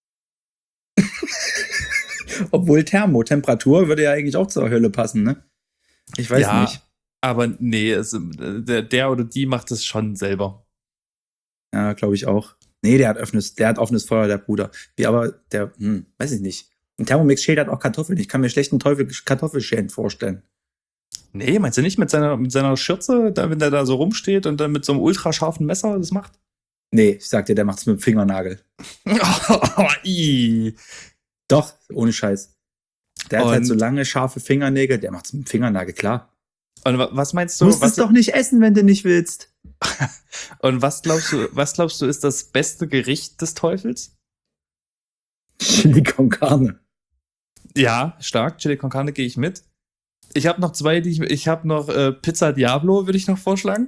Obwohl Thermo, Temperatur würde ja eigentlich auch zur Hölle passen, ne? Ich weiß ja, nicht. Aber nee, es, der, der oder die macht es schon selber. Ja, glaube ich auch. Nee, der hat offenes, der hat offenes Feuer, der Bruder. Wie aber, der, hm, weiß ich nicht. Ein Thermomix schält halt auch Kartoffeln. Ich kann mir schlecht einen Teufel Kartoffelschälen vorstellen. Nee, meinst du nicht mit seiner, mit seiner Schürze, da, wenn der da so rumsteht und dann mit so einem ultrascharfen Messer das macht? Nee, ich sag dir, der macht's mit dem Fingernagel. Oh, ii. Doch, ohne Scheiß. Der hat Und- halt so lange, scharfe Fingernägel, der macht's mit dem Fingernagel, klar. Und wa- was meinst Du du? musst Was, es doch nicht essen, wenn du nicht willst. und was glaubst du, was glaubst du, ist das beste Gericht des Teufels? Chili con carne. Ja, stark. Chili con Carne gehe ich mit. Ich habe noch zwei, die ich, ich habe noch äh, Pizza Diablo, würde ich noch vorschlagen.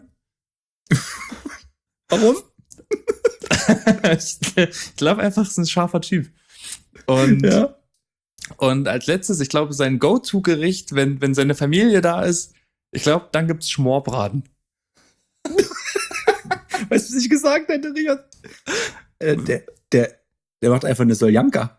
Warum? ich ich glaube einfach, es ist ein scharfer Typ. Und, Ja. und als letztes, ich glaube, sein Go-To-Gericht, wenn, wenn seine Familie da ist, ich glaube, dann gibt's Schmorbraten. Weißt du, was ich gesagt hätte, Richard? Äh, der, der, der macht einfach eine Soljanka.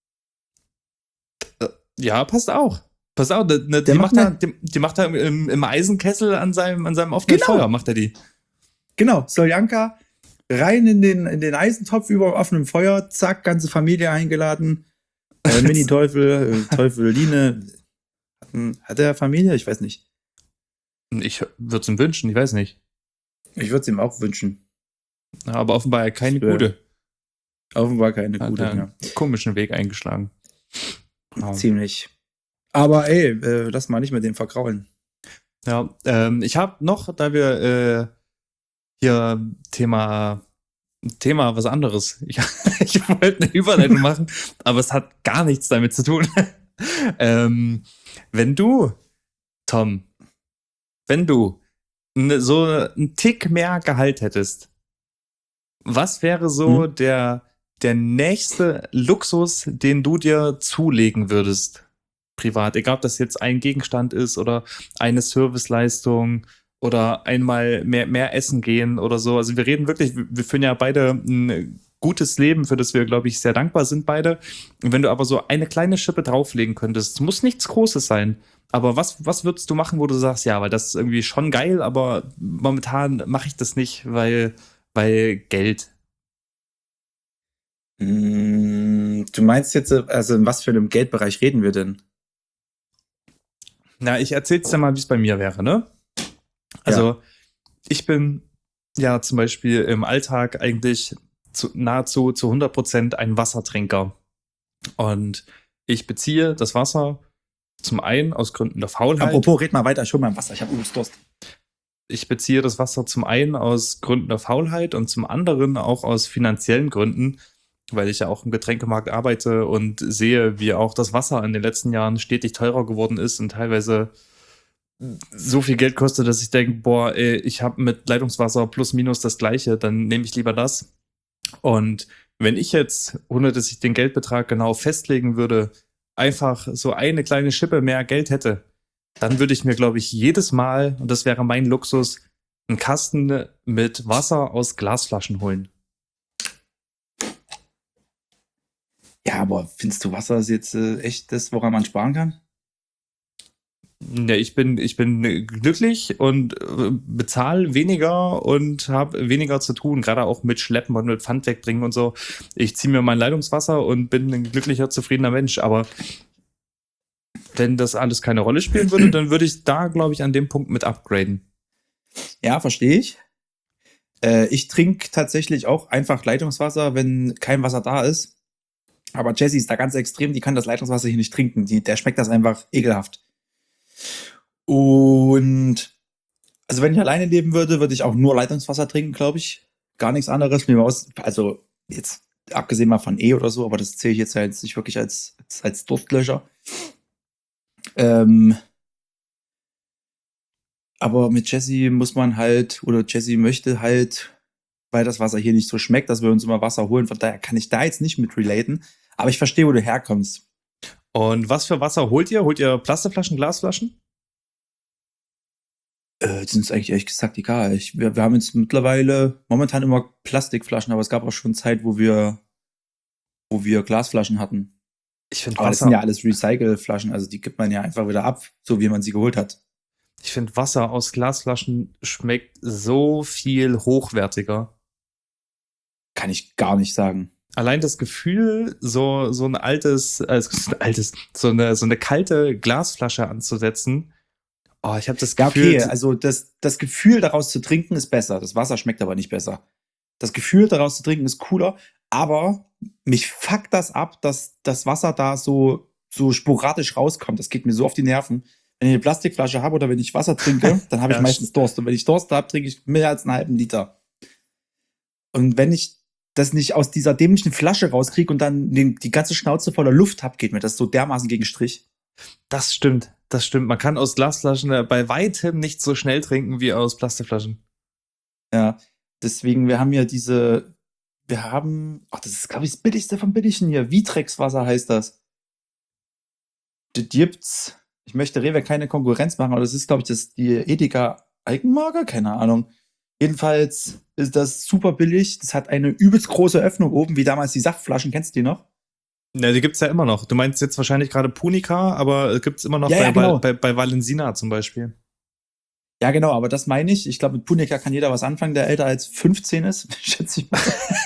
Ja, passt auch. Pass auf, ne, ne, die, Der macht macht er, halt- die, die macht er im, im Eisenkessel an seinem, an seinem offenen Genau. Feuer, macht er die. Genau, Soljanka, rein in den, in den Eisentopf über offenem Feuer, zack, ganze Familie eingeladen. Äh, Mini-Teufel, äh, Teufeline. Hm, Hat er Familie? Ich weiß nicht. Ich würde es ihm wünschen, ich weiß nicht. Ich würde es ihm auch wünschen. Ja, aber offenbar keine Das wär- gute. Offenbar keine Hat gute, er ja. einen komischen Weg eingeschlagen. Ja. Ziemlich. Aber ey, äh, lass mal nicht mit dem verkraulen. Ja, ähm, ich habe noch, da wir äh, hier Thema Thema was anderes. Ich, ich wollte eine Überleitung machen, aber es hat gar nichts damit zu tun. ähm, wenn du, Tom, wenn du ne, so einen Tick mehr Gehalt hättest, was wäre so Hm? der, der nächste Luxus, den du dir zulegen würdest? Privat, egal ob das jetzt ein Gegenstand ist oder eine Serviceleistung oder einmal mehr, mehr essen gehen oder so. Also wir reden wirklich, wir führen ja beide ein gutes Leben, für das wir, glaube ich, sehr dankbar sind beide. Und wenn du aber so eine kleine Schippe drauflegen könntest, es muss nichts Großes sein, aber was, was würdest du machen, wo du sagst, ja, weil das ist irgendwie schon geil, aber momentan mache ich das nicht, weil, weil Geld. Mm, Du meinst jetzt, äh, also in was für einem Geldbereich reden wir denn? Na, ich erzähl's dir mal, wie es bei mir wäre, ne? Also, ich bin ja zum Beispiel im Alltag eigentlich zu, nahezu zu hundert Prozent ein Wassertrinker. Und ich beziehe das Wasser zum einen aus Gründen der Faulheit. Apropos, red mal weiter, schon mal im Wasser, ich habe übelst Durst. Ich beziehe das Wasser zum einen aus Gründen der Faulheit und zum anderen auch aus finanziellen Gründen, weil ich ja auch im Getränkemarkt arbeite und sehe, wie auch das Wasser in den letzten Jahren stetig teurer geworden ist und teilweise so viel Geld kostet, dass ich denke, boah, ey, ich habe mit Leitungswasser plus minus das gleiche, dann nehme ich lieber das. Und wenn ich jetzt, ohne dass ich den Geldbetrag genau festlegen würde, einfach so eine kleine Schippe mehr Geld hätte, dann würde ich mir, glaube ich, jedes Mal, und das wäre mein Luxus, einen Kasten mit Wasser aus Glasflaschen holen. Ja, aber findest du, Wasser ist jetzt äh, echt das, woran man sparen kann? Ja, ich bin, ich bin glücklich und äh, bezahle weniger und habe weniger zu tun, gerade auch mit Schleppen und mit Pfand wegbringen und so. Ich ziehe mir mein Leitungswasser und bin ein glücklicher, zufriedener Mensch. Aber wenn das alles keine Rolle spielen würde, dann würde ich da, glaube ich, an dem Punkt mit upgraden. Ja, verstehe ich. Äh, ich trinke tatsächlich auch einfach Leitungswasser, wenn kein Wasser da ist. Aber Jessie ist da ganz extrem, die kann das Leitungswasser hier nicht trinken. Die, der schmeckt das einfach ekelhaft. Und also wenn ich alleine leben würde, würde ich auch nur Leitungswasser trinken, glaube ich. gar nichts anderes. Mir aus, also jetzt abgesehen mal von E oder so, aber das zähle ich jetzt ja jetzt nicht wirklich als, als, als Durstlöscher. Ähm, aber mit Jesse muss man halt, oder Jesse möchte halt, weil das Wasser hier nicht so schmeckt, dass wir uns immer Wasser holen. Von daher kann ich da jetzt nicht mit relaten. Aber ich verstehe, wo du herkommst. Und was für Wasser holt ihr? Holt ihr Plastikflaschen, Glasflaschen? Äh, das ist uns eigentlich ehrlich gesagt egal. Ich, wir, wir haben jetzt mittlerweile momentan immer Plastikflaschen, aber es gab auch schon Zeit, wo wir, wo wir Glasflaschen hatten. Ich finde Aber das Wasser, sind ja alles Recycle-Flaschen, also die gibt man ja einfach wieder ab, so wie man sie geholt hat. ich finde Wasser aus Glasflaschen schmeckt so viel hochwertiger. Kann ich gar nicht sagen. Allein das Gefühl, so, so ein altes, äh, so ein altes, so eine, so eine kalte Glasflasche anzusetzen. Oh, ich habe das Ja, Gefühl. okay, also das, das Gefühl daraus zu trinken ist besser. Das Wasser schmeckt aber nicht besser. Das Gefühl daraus zu trinken ist cooler, aber mich fuckt das ab, dass das Wasser da so, so sporadisch rauskommt. Das geht mir so auf die Nerven. Wenn ich eine Plastikflasche habe oder wenn ich Wasser trinke, dann habe ich Ja, meistens Durst. Und wenn ich Durst habe, trinke ich mehr als einen halben Liter. Und wenn ich das nicht aus dieser dämlichen Flasche rauskriege und dann die, die ganze Schnauze voller Luft habe, geht mir das so dermaßen gegen Strich. das stimmt, das stimmt. Man kann aus Glasflaschen äh, bei weitem nicht so schnell trinken wie aus Plastikflaschen. Ja, deswegen, wir haben ja diese, wir haben, ach, das ist, glaube ich, das billigste vom Billigen hier. Vitrex-Wasser heißt das. Das gibt's. Ich möchte Rewe keine Konkurrenz machen, aber das ist, glaube ich, das, die Edeka-Eigenmarke? Keine Ahnung. Jedenfalls ist das super billig. Das hat eine übelst große Öffnung oben, wie damals die Saftflaschen. Kennst du die noch? Ja, die gibt's ja immer noch. Du meinst jetzt wahrscheinlich gerade Punica, aber gibt's immer noch Ja, bei, ja, genau. bei, bei Valensina zum Beispiel. Ja, genau, aber das meine ich. Ich glaube, mit Punica kann jeder was anfangen, der älter als fünfzehn ist, schätze ich mal.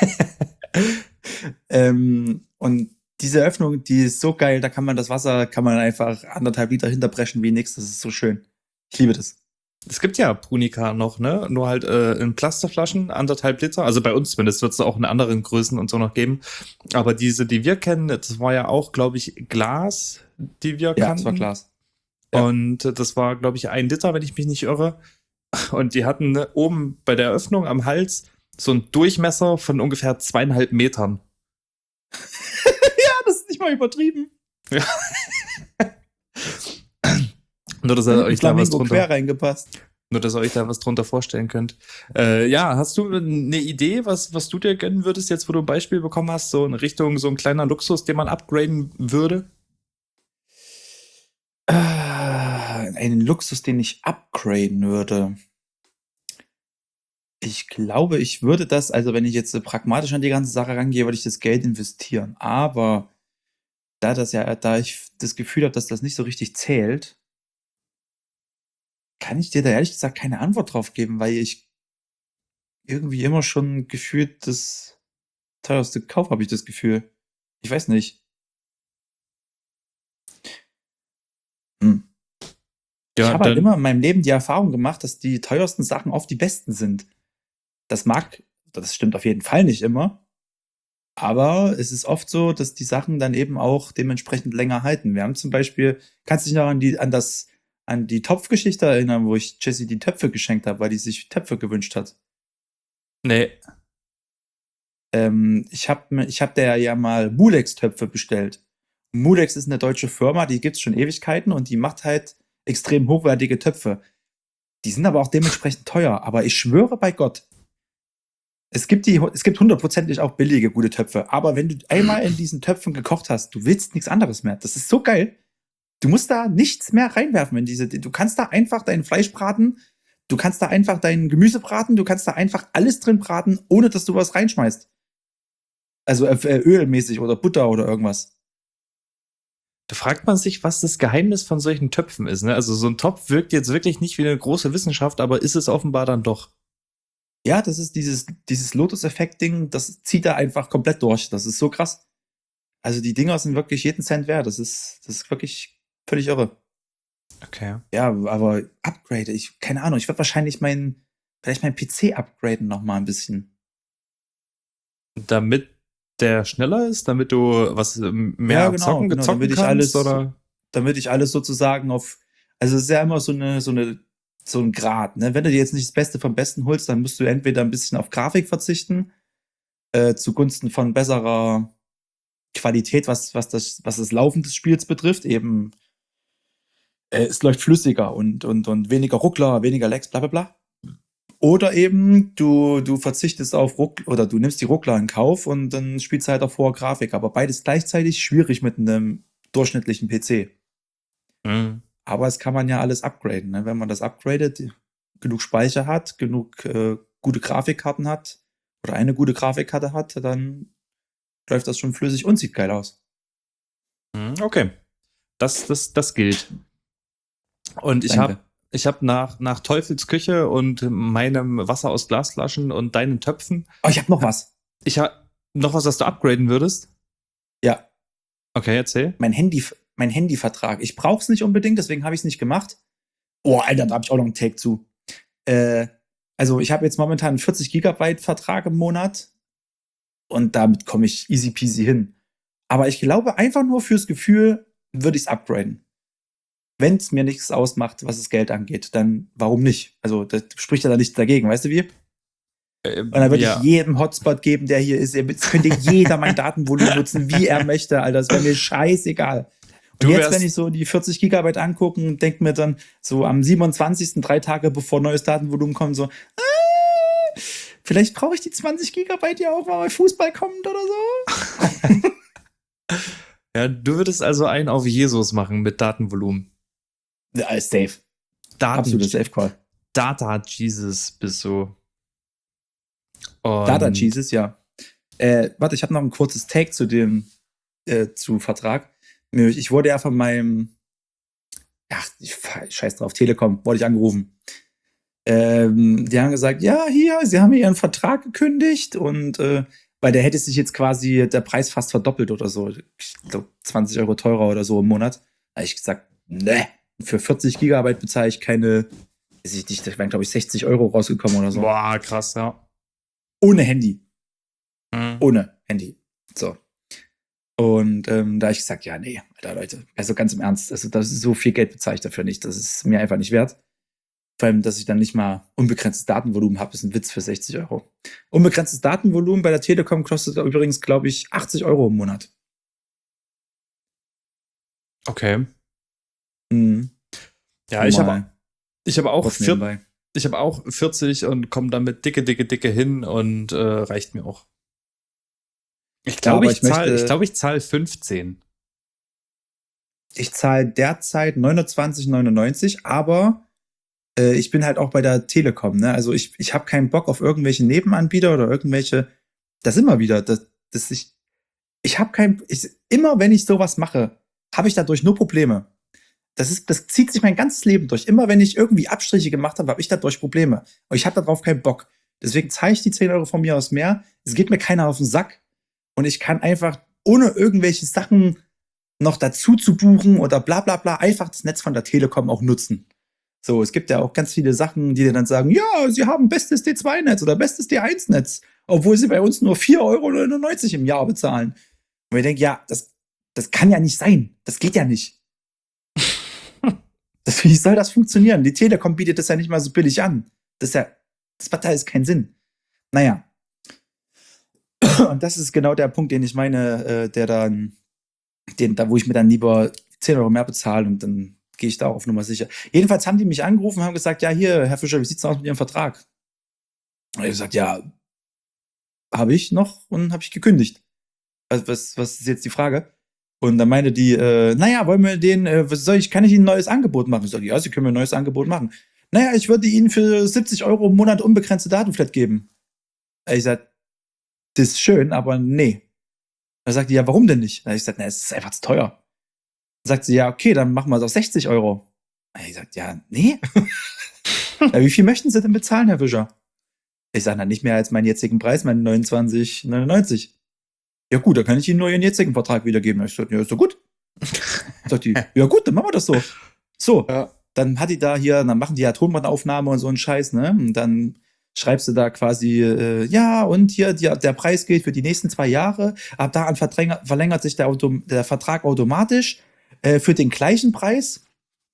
ähm, und diese Öffnung, die ist so geil, da kann man das Wasser, kann man einfach anderthalb Liter hinterbrechen wie nix. Das ist so schön. Ich liebe das. Es gibt ja Punica noch, ne? Nur halt äh, in Plastikflaschen, anderthalb Liter. Also bei uns zumindest wird es auch in anderen Größen und so noch geben. Aber diese, die wir kennen, das war ja auch, glaube ich, Glas, die wir Ja, kannten. das war Glas. Ja. Und das war, glaube ich, ein Liter, wenn ich mich nicht irre. Und die hatten ne, oben bei der Öffnung am Hals so einen Durchmesser von ungefähr zweieinhalb Metern. Ja, das ist nicht mal übertrieben. Ja. Nur, dass ihr euch da was drunter, quer reingepasst. nur, dass ihr euch da was drunter vorstellen könnt. Äh, ja, hast du eine Idee, was, was du dir gönnen würdest, jetzt wo du ein Beispiel bekommen hast, so in Richtung so ein kleiner Luxus, den man upgraden würde? Äh, einen Luxus, den ich upgraden würde. Ich glaube, ich würde das, also wenn ich jetzt so pragmatisch an die ganze Sache rangehe, würde ich das Geld investieren. Aber da das ja, da ich das Gefühl habe, dass das nicht so richtig zählt, kann ich dir da ehrlich gesagt keine Antwort drauf geben, weil ich irgendwie immer schon gefühlt das teuerste Kauf habe ich das Gefühl. Ich weiß nicht. Hm. Ich Ja, habe halt dann, immer in meinem Leben die Erfahrung gemacht, dass die teuersten Sachen oft die besten sind. Das mag, das stimmt auf jeden Fall nicht immer, aber es ist oft so, dass die Sachen dann eben auch dementsprechend länger halten. Wir haben zum Beispiel, kannst du dich noch an die, an das, an die Topfgeschichte erinnern, wo ich Jessie die Töpfe geschenkt habe, weil die sich Töpfe gewünscht hat? nee. Ähm, ich habe ich hab der ja mal Mulex-Töpfe bestellt. Mulex ist eine deutsche Firma, die gibt's schon Ewigkeiten und die macht halt extrem hochwertige Töpfe. Die sind aber auch dementsprechend teuer. Aber ich schwöre bei Gott, es gibt die, es gibt hundertprozentig auch billige, gute Töpfe. Aber wenn du einmal in diesen Töpfen gekocht hast, du willst nichts anderes mehr. Das ist so geil. Du musst da nichts mehr reinwerfen in diese, du kannst da einfach dein Fleisch braten, du kannst da einfach dein Gemüse braten, du kannst da einfach alles drin braten, ohne dass du was reinschmeißt. Also äh, ölmäßig oder Butter oder irgendwas. Da fragt man sich, was das Geheimnis von solchen Töpfen ist. Ne? Also so ein Topf wirkt jetzt wirklich nicht wie eine große Wissenschaft, aber ist es offenbar dann doch. Ja, das ist dieses, dieses Lotus-Effekt-Ding, das zieht da einfach komplett durch. Das ist so krass. Also die Dinger sind wirklich jeden Cent wert. Das ist, das ist wirklich völlig irre. Okay. Ja, aber Upgrade, ich, keine Ahnung, ich würde wahrscheinlich meinen, vielleicht meinen P C upgraden noch mal ein bisschen. Damit der schneller ist, damit du was mehr Ja, genau, zocken, genau, zocken damit ich kannst, alles- oder? Damit ich alles sozusagen auf, also es ist ja immer so eine, so eine so ein Grad. Ne? Wenn du dir jetzt nicht das Beste vom Besten holst, dann musst du entweder ein bisschen auf Grafik verzichten, äh, zugunsten von besserer Qualität, was, was, das, was das Laufen des Spiels betrifft. Eben, äh, es läuft flüssiger und, und, und weniger Ruckler, weniger Lags, bla bla bla. Oder eben, du, du verzichtest auf Ruck oder du nimmst die Ruckler in Kauf und dann spielst du halt auf hoher Grafik. Aber beides gleichzeitig schwierig mit einem durchschnittlichen P C. Mhm. Aber es kann man ja alles upgraden. Ne? Wenn man das upgradet, genug Speicher hat, genug äh, gute Grafikkarten hat oder eine gute Grafikkarte hat, dann läuft das schon flüssig und sieht geil aus. Mhm, okay. Das, das, das gilt. Und ich Danke. habe ich hab nach, nach Teufels Küche und meinem Wasser aus Glasflaschen und deinen Töpfen, Oh, ich habe noch was. ich habe noch was, was du upgraden würdest. Ja, Okay, erzähl. mein Handy, mein Handyvertrag. Ich brauche es nicht unbedingt, deswegen habe ich es nicht gemacht. Oh, Alter, da habe ich auch noch einen Take zu. Äh, also ich habe jetzt momentan einen vierzig Gigabyte Vertrag im Monat und damit komme ich easy peasy hin. Aber ich glaube, einfach nur fürs Gefühl würde ich es upgraden. Wenn es mir nichts ausmacht, was das Geld angeht, dann warum nicht? Also das spricht ja da nichts dagegen, weißt du wie? Äh, Und dann würde ja. ich jedem Hotspot geben, der hier ist. Es könnte jeder mein Datenvolumen nutzen, wie er möchte, Alter. Das wäre mir scheißegal. Und Du jetzt, wärst- wenn ich so die vierzig Gigabyte angucke und denke mir dann so am siebenundzwanzigsten drei Tage bevor neues Datenvolumen kommt, so, ah, vielleicht brauche ich die zwanzig Gigabyte ja auch, weil Fußball kommt oder so. Ja, du würdest also einen auf Jesus machen mit Datenvolumen. Ja, ist safe. Daten, Absoluter Safe-Call. Data Jesus bist du. Und Data Jesus, ja. Äh, warte, ich habe noch ein kurzes Take zu dem äh, zu Vertrag. Ich wurde ja von meinem, ach, ich scheiß drauf, Telekom, wurde ich angerufen. Ähm, die haben gesagt, ja, hier, sie haben ihren Vertrag gekündigt und äh, weil der hätte sich jetzt quasi der Preis fast verdoppelt oder so. Ich glaube, zwanzig Euro teurer oder so im Monat. Da habe ich gesagt, ne, für vierzig Gigabyte bezahle ich keine, weiß ich nicht, da wären, glaube ich, sechzig Euro rausgekommen oder so. Boah, krass, ja. Ohne Handy. Mhm. Ohne Handy. So. Und ähm, da habe ich gesagt, ja, nee, Alter, Leute, also ganz im Ernst, also das ist so viel Geld bezahle ich dafür nicht. Das ist mir einfach nicht wert. Vor allem, dass ich dann nicht mal unbegrenztes Datenvolumen habe, ist ein Witz für sechzig Euro. Unbegrenztes Datenvolumen bei der Telekom kostet übrigens, glaube ich, achtzig Euro im Monat. Okay. Mhm. Ja, ich habe Mal ich hab auch, was vier, nebenbei. ich hab auch vierzig und komme damit dicke, dicke, dicke hin und äh, reicht mir auch. Ich Ja, glaube, aber ich, ich zahl, möchte- ich, glaub, ich zahle fünfzehn. Ich zahle derzeit neunundzwanzig neunundneunzig, aber äh, ich bin halt auch bei der Telekom, ne? Also ich, ich habe keinen Bock auf irgendwelche Nebenanbieter oder irgendwelche. Das immer wieder. Das, das ich ich habe kein. Ich, immer wenn ich sowas mache, habe ich dadurch nur Probleme. Das, ist, das zieht sich mein ganzes Leben durch. Immer wenn ich irgendwie Abstriche gemacht habe, habe ich dadurch Probleme. Und ich habe darauf keinen Bock. Deswegen zahle ich die zehn Euro von mir aus mehr. Es geht mir keiner auf den Sack. Und ich kann einfach, ohne irgendwelche Sachen noch dazu zu buchen oder bla bla bla, einfach das Netz von der Telekom auch nutzen. So, es gibt ja auch ganz viele Sachen, die dir dann sagen, ja, sie haben bestes D zwei Netz oder bestes D eins Netz, obwohl sie bei uns nur vier Euro neunundneunzig im Jahr bezahlen. Und ich denke, ja, das, das kann ja nicht sein. Das geht ja nicht. Das, wie soll das funktionieren? Die Telekom bietet das ja nicht mal so billig an. Das ist ja, das macht alles keinen Sinn. Naja. Und das ist genau der Punkt, den ich meine, äh, der dann, den, da wo ich mir dann lieber zehn Euro mehr bezahle und dann gehe ich da auch auf Nummer sicher. Jedenfalls haben die mich angerufen und haben gesagt, ja, hier, Herr Fischer, wie sieht's aus mit Ihrem Vertrag? Und ich habe gesagt, ja, habe ich noch und habe ich gekündigt. Also was, was ist jetzt die Frage? Und dann meinte die, äh, naja, wollen wir den, äh, was soll ich, kann ich Ihnen ein neues Angebot machen? Ich sage, ja, Sie können mir ein neues Angebot machen. Naja, ich würde Ihnen für siebzig Euro im Monat unbegrenzte Datenflat geben. Ich sage, das ist schön, aber nee. Dann sagt die, ja, warum denn nicht? Dann habe ich gesagt, na, es ist einfach zu teuer. Dann sagt sie, ja, okay, dann machen wir es auf sechzig Euro. Dann habe ich gesagt, ja, nee. Ja, wie viel möchten Sie denn bezahlen, Herr Fischer? Ich sage, na, nicht mehr als meinen jetzigen Preis, meinen neunundzwanzig neunundneunzig. Ja gut, dann kann ich Ihnen nur Ihren jetzigen Vertrag wiedergeben. Ich sage, ja, ist doch gut. Sagt die, ja gut, dann machen wir das so. So, Ja. dann hat die da hier, dann machen die ja Tonbandaufnahme und so einen Scheiß, ne? Und dann schreibst du da quasi, äh, ja, und hier, die, der Preis gilt für die nächsten zwei Jahre. Ab da an verlängert sich der, Auto, der Vertrag automatisch äh, für den gleichen Preis.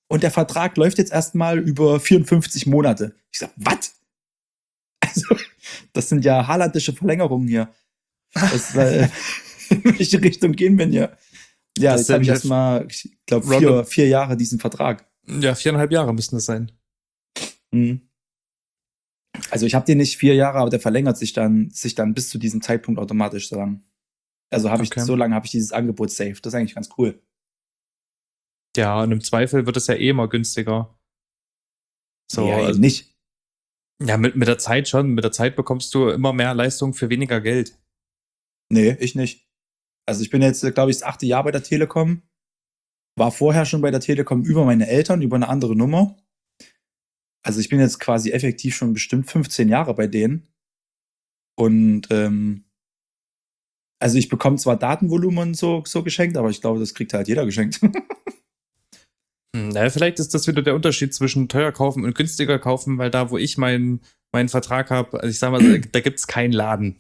und der Vertrag läuft jetzt erstmal über vierundfünfzig Monate. Ich sag, was? Also, das sind ja haalandische Verlängerungen hier. Das, äh, in welche Richtung gehen wir denn hier? Ja, Das jetzt habe ich sind erstmal, ich glaube, Round- vier, vier Jahre diesen Vertrag. Ja, viereinhalb Jahre müssten das sein. Mhm. Also ich habe den nicht vier Jahre, aber der verlängert sich dann, sich dann bis zu diesem Zeitpunkt automatisch so lang. Also habe Okay. ich, so lange habe ich dieses Angebot safe. Das ist eigentlich ganz cool. Ja, und im Zweifel wird es ja eh immer günstiger. So, ja, also, eben nicht. ja, mit, mit der Zeit schon. Mit der Zeit bekommst du immer mehr Leistung für weniger Geld. Nee, ich nicht. Also ich bin jetzt, glaube ich, das achte Jahr bei der Telekom. War vorher schon bei der Telekom über meine Eltern, über eine andere Nummer. Also ich bin jetzt quasi effektiv schon bestimmt fünfzehn Jahre bei denen. Und ähm, also ich bekomme zwar Datenvolumen so, so geschenkt, aber ich glaube, das kriegt halt jeder geschenkt. Hm, naja, vielleicht ist das wieder der Unterschied zwischen teuer kaufen und günstiger kaufen, weil da, wo ich meinen meinen Vertrag habe, also ich sag mal, da gibt es keinen Laden.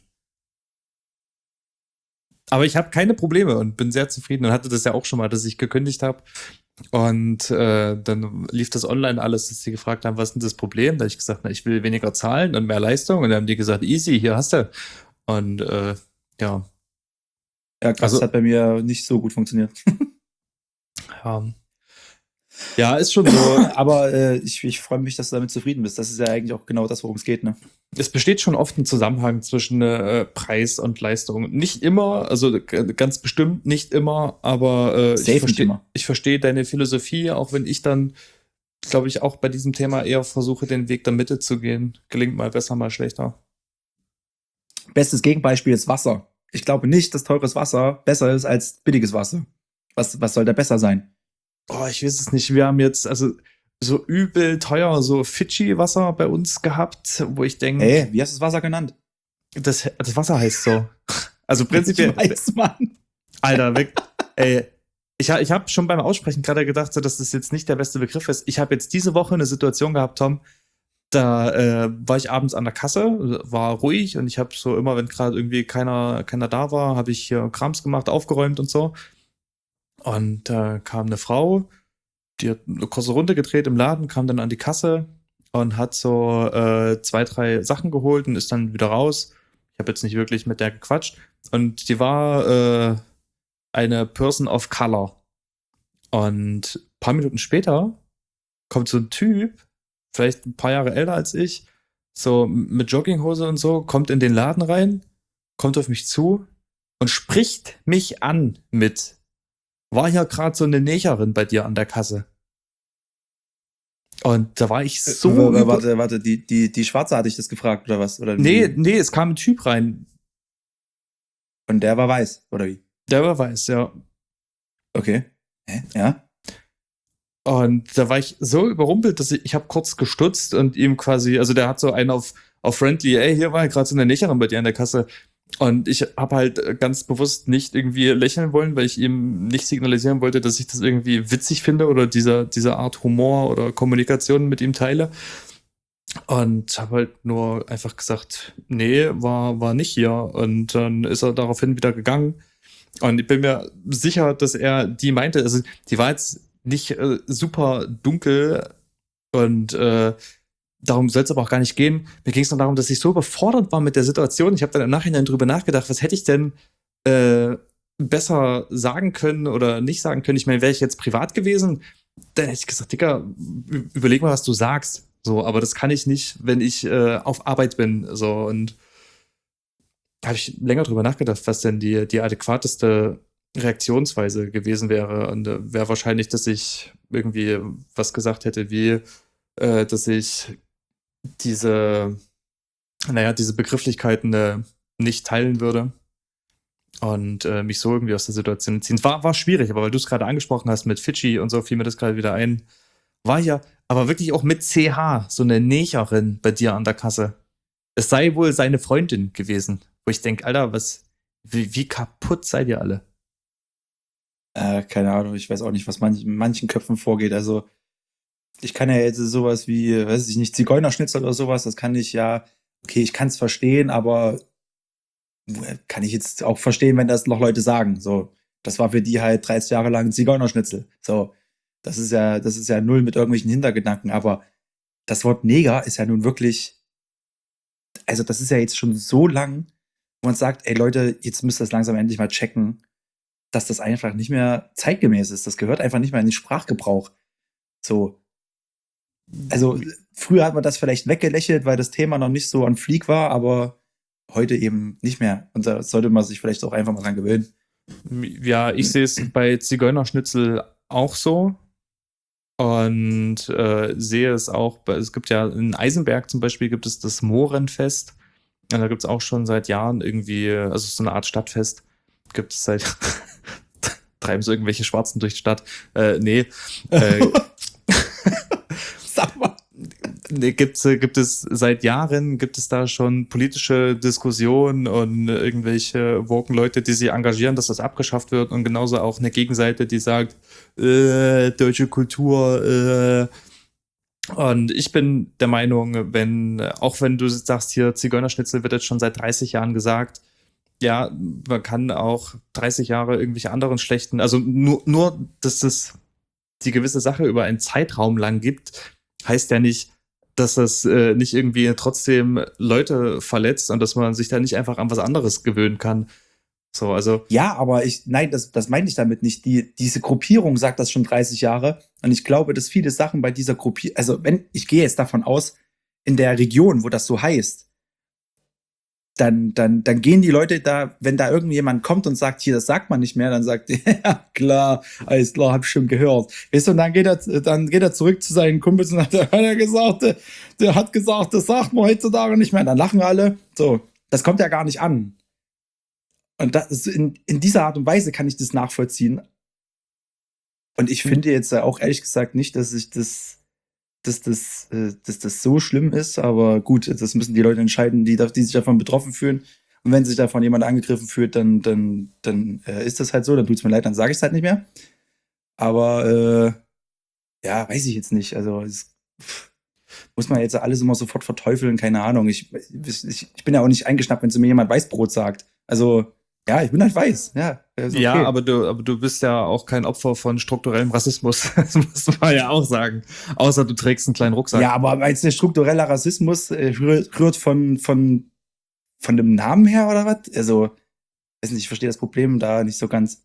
Aber ich habe keine Probleme und bin sehr zufrieden und hatte das ja auch schon mal, dass ich gekündigt habe. Und äh, dann lief das online alles, dass sie gefragt haben, was ist denn das Problem? Da habe ich gesagt, na, ich will weniger zahlen und mehr Leistung. Und dann haben die gesagt, easy, hier hast du. Und äh, ja. Ja, krass, Also- das hat bei mir nicht so gut funktioniert. ja. Ja, ist schon so. Aber äh, ich, ich freue mich, dass du damit zufrieden bist. Das ist ja eigentlich auch genau das, worum es geht, ne? Es besteht schon oft ein Zusammenhang zwischen äh, Preis und Leistung. Nicht immer, also g- ganz bestimmt nicht immer, aber äh, Safe ich nicht verstehe immer. ich verstehe deine Philosophie, auch wenn ich dann, glaube ich, auch bei diesem Thema eher versuche, den Weg der Mitte zu gehen. Gelingt mal besser, mal schlechter. Bestes Gegenbeispiel ist Wasser. Ich glaube nicht, dass teures Wasser besser ist als billiges Wasser. Was, was soll da besser sein? Oh, ich weiß es nicht. Wir haben jetzt also so übel teuer so Fidschi-Wasser bei uns gehabt, wo ich denke, Ey, wie hast du das Wasser genannt? das, das Wasser heißt so. Also prinzipiell, Ich weiß, Mann. Alter, weg. Ey, ich, ha- ich habe schon beim Aussprechen gerade gedacht, so, dass das jetzt nicht der beste Begriff ist. Ich habe jetzt diese Woche eine Situation gehabt, Tom, da äh, war ich abends an der Kasse, war ruhig und ich habe so immer, wenn gerade irgendwie keiner, keiner da war, habe ich hier Krams gemacht, aufgeräumt und so. Und da äh, kam eine Frau, die hat eine kurze Runde gedreht im Laden, kam dann an die Kasse und hat so äh, zwei, drei Sachen geholt und ist dann wieder raus. Ich habe jetzt nicht wirklich mit der gequatscht. Und die war äh, eine Person of Color. Und ein paar Minuten später kommt so ein Typ, vielleicht ein paar Jahre älter als ich, so mit Jogginghose und so, kommt in den Laden rein, kommt auf mich zu und spricht mich an mit: War hier gerade so eine Negerin bei dir an der Kasse? Und da war ich so. Äh, über- warte, warte, die, die, die Schwarze hatte ich das gefragt, oder was? Oder wie? Nee, nee, es kam ein Typ rein, Und der war weiß, oder wie? der war weiß, ja. Okay. Hä? Ja? Und da war ich so überrumpelt, dass ich, ich habe kurz gestutzt und ihm quasi, also der hat so einen auf, auf friendly, ey, hier war gerade so eine Negerin bei dir an der Kasse. Und ich habe halt ganz bewusst nicht irgendwie lächeln wollen, weil ich ihm nicht signalisieren wollte, dass ich das irgendwie witzig finde oder dieser, diese Art Humor oder Kommunikation mit ihm teile. Und habe halt nur einfach gesagt, nee, war, war nicht hier. Und dann ist er daraufhin wieder gegangen. Und ich bin mir sicher, dass er die meinte, also die war jetzt nicht äh, super dunkel und äh, darum soll es aber auch gar nicht gehen. Mir ging es nur darum, dass ich so überfordert war mit der Situation. Ich habe dann im Nachhinein drüber nachgedacht, was hätte ich denn äh, besser sagen können oder nicht sagen können. Ich meine, wäre ich jetzt privat gewesen, dann hätte ich gesagt, Dicker, ü- überleg mal, was du sagst. So, aber das kann ich nicht, wenn ich äh, auf Arbeit bin. So, und habe ich länger drüber nachgedacht, was denn die, die adäquateste Reaktionsweise gewesen wäre. Und äh, wäre wahrscheinlich, dass ich irgendwie was gesagt hätte, wie, äh, dass ich diese, naja, diese Begrifflichkeiten äh, nicht teilen würde und äh, mich so irgendwie aus der Situation ziehen. War, war schwierig, aber weil du es gerade angesprochen hast mit Fidschi und so, fiel mir das gerade wieder ein. War ja aber wirklich auch mit C H, so eine Negerin bei dir an der Kasse. Es sei wohl seine Freundin gewesen, wo ich denke, Alter, was, wie, wie kaputt seid ihr alle? Äh, keine Ahnung, ich weiß auch nicht, was manch, in manchen Köpfen vorgeht. Also, ich kann ja jetzt sowas wie, weiß ich nicht, Zigeunerschnitzel oder sowas, das kann ich ja, okay, ich kann es verstehen, aber kann ich jetzt auch verstehen, wenn das noch Leute sagen. So, das war für die halt dreißig Jahre lang Zigeunerschnitzel. So, Das ist ja, das ist ja null mit irgendwelchen Hintergedanken, aber das Wort Neger ist ja nun wirklich, also das ist ja jetzt schon so lang, wo man sagt, ey Leute, jetzt müsst ihr das langsam endlich mal checken, dass das einfach nicht mehr zeitgemäß ist. Das gehört einfach nicht mehr in den Sprachgebrauch. So. Also früher hat man das vielleicht weggelächelt, weil das Thema noch nicht so on fleek war, aber heute eben nicht mehr. Und da sollte man sich vielleicht auch einfach mal dran gewöhnen. Ja, ich sehe es bei Zigeunerschnitzel auch so. Und äh, sehe es auch, es gibt ja in Eisenberg zum Beispiel gibt es das Mohrenfest. Und da gibt es auch schon seit Jahren irgendwie, also so eine Art Stadtfest. Gibt es seit, treiben so irgendwelche Schwarzen durch die Stadt. Äh, nee. Äh, Sag mal. Nee, gibt, gibt es seit Jahren, gibt es da schon politische Diskussionen und irgendwelche woken Leute, die sich engagieren, dass das abgeschafft wird und genauso auch eine Gegenseite, die sagt, äh, deutsche Kultur, äh. Und ich bin der Meinung, wenn, auch wenn du sagst, hier Zigeunerschnitzel wird jetzt schon seit dreißig Jahren gesagt, ja, man kann auch dreißig Jahre irgendwelche anderen schlechten, also nur, nur, dass es die gewisse Sache über einen Zeitraum lang gibt, heißt ja nicht, dass das äh, nicht irgendwie trotzdem Leute verletzt und dass man sich da nicht einfach an was anderes gewöhnen kann. So, also. Ja, aber ich, nein, das, das meine ich damit nicht. Die, diese Gruppierung sagt das schon dreißig Jahre. Und ich glaube, dass viele Sachen bei dieser Gruppierung, also wenn, ich gehe jetzt davon aus, in der Region, wo das so heißt, dann, dann, dann gehen die Leute da, wenn da irgendjemand kommt und sagt, hier, das sagt man nicht mehr, dann sagt er, ja, klar, alles klar, hab ich schon gehört. Weißt du, und dann geht er, dann geht er zurück zu seinen Kumpels und hat er gesagt, der, der hat gesagt, das sagt man heutzutage nicht mehr. Und dann lachen alle. So, das kommt ja gar nicht an. Und das, in, in dieser Art und Weise kann ich das nachvollziehen. Und ich finde jetzt auch ehrlich gesagt nicht, dass ich das, dass das, äh, dass das so schlimm ist, aber gut, das müssen die Leute entscheiden, die, die sich davon betroffen fühlen. Und wenn sich davon jemand angegriffen fühlt, dann, dann, dann äh, ist das halt so, dann tut's mir leid, dann sage ich es halt nicht mehr. Aber äh, ja, weiß ich jetzt nicht. Also es, pff, muss man jetzt alles immer sofort verteufeln, keine Ahnung. Ich, ich, ich bin ja auch nicht eingeschnappt, wenn zu mir jemand Weißbrot sagt. Also ja, ich bin halt weiß, ja. Okay. Ja, aber du, aber du bist ja auch kein Opfer von strukturellem Rassismus. Das muss man ja auch sagen. Außer du trägst einen kleinen Rucksack. Ja, aber meinst du, struktureller Rassismus äh, rührt von, von, von dem Namen her oder was? Also, weiß nicht, ich verstehe das Problem da nicht so ganz.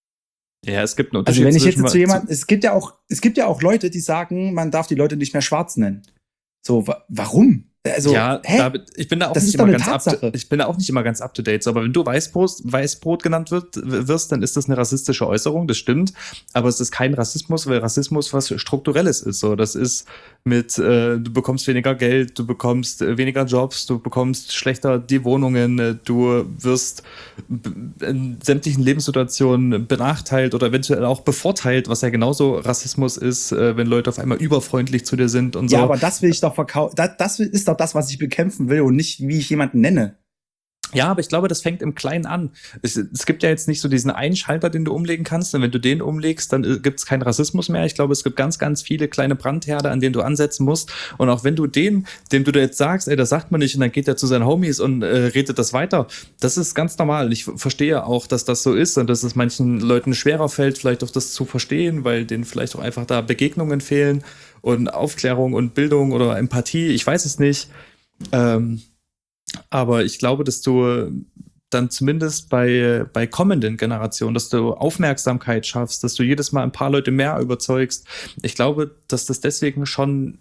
Ja, es gibt einen Unterschied. Also, wenn ich jetzt zu jemand, es gibt ja auch, es gibt ja auch Leute, die sagen, man darf die Leute nicht mehr schwarz nennen. So, wa- warum? Also, ja, hä? Da, ich bin da auch Das nicht ist doch immer eine ganz up to, Tatsache. ich bin da auch nicht immer ganz up to date. So, aber wenn du Weißbrot, Weißbrot genannt wird, wirst, dann ist das eine rassistische Äußerung, das stimmt. Aber es ist kein Rassismus, weil Rassismus was Strukturelles ist. So, das ist mit, äh, du bekommst weniger Geld, du bekommst äh, weniger Jobs, du bekommst schlechter die Wohnungen, äh, du wirst b- in sämtlichen Lebenssituationen benachteiligt oder eventuell auch bevorteilt, was ja genauso Rassismus ist, äh, wenn Leute auf einmal überfreundlich zu dir sind und so. Ja, aber das will ich doch verkaufen. Das, das ist doch das, was ich bekämpfen will und nicht, wie ich jemanden nenne. Ja, aber ich glaube, das fängt im Kleinen an. Es, es gibt ja jetzt nicht so diesen einen Schalter, den du umlegen kannst. Und wenn du den umlegst, dann gibt es keinen Rassismus mehr. Ich glaube, es gibt ganz, ganz viele kleine Brandherde, an denen du ansetzen musst. Und auch wenn du den, dem du da jetzt sagst, ey, das sagt man nicht, und dann geht er zu seinen Homies und äh, redet das weiter. Das ist ganz normal. Und ich verstehe auch, dass das so ist und dass es manchen Leuten schwerer fällt, vielleicht auch das zu verstehen, weil denen vielleicht auch einfach da Begegnungen fehlen und Aufklärung und Bildung oder Empathie. Ich weiß es nicht. Ähm, Aber ich glaube, dass du dann zumindest bei, bei kommenden Generationen, dass du Aufmerksamkeit schaffst, dass du jedes Mal ein paar Leute mehr überzeugst. Ich glaube, dass das deswegen schon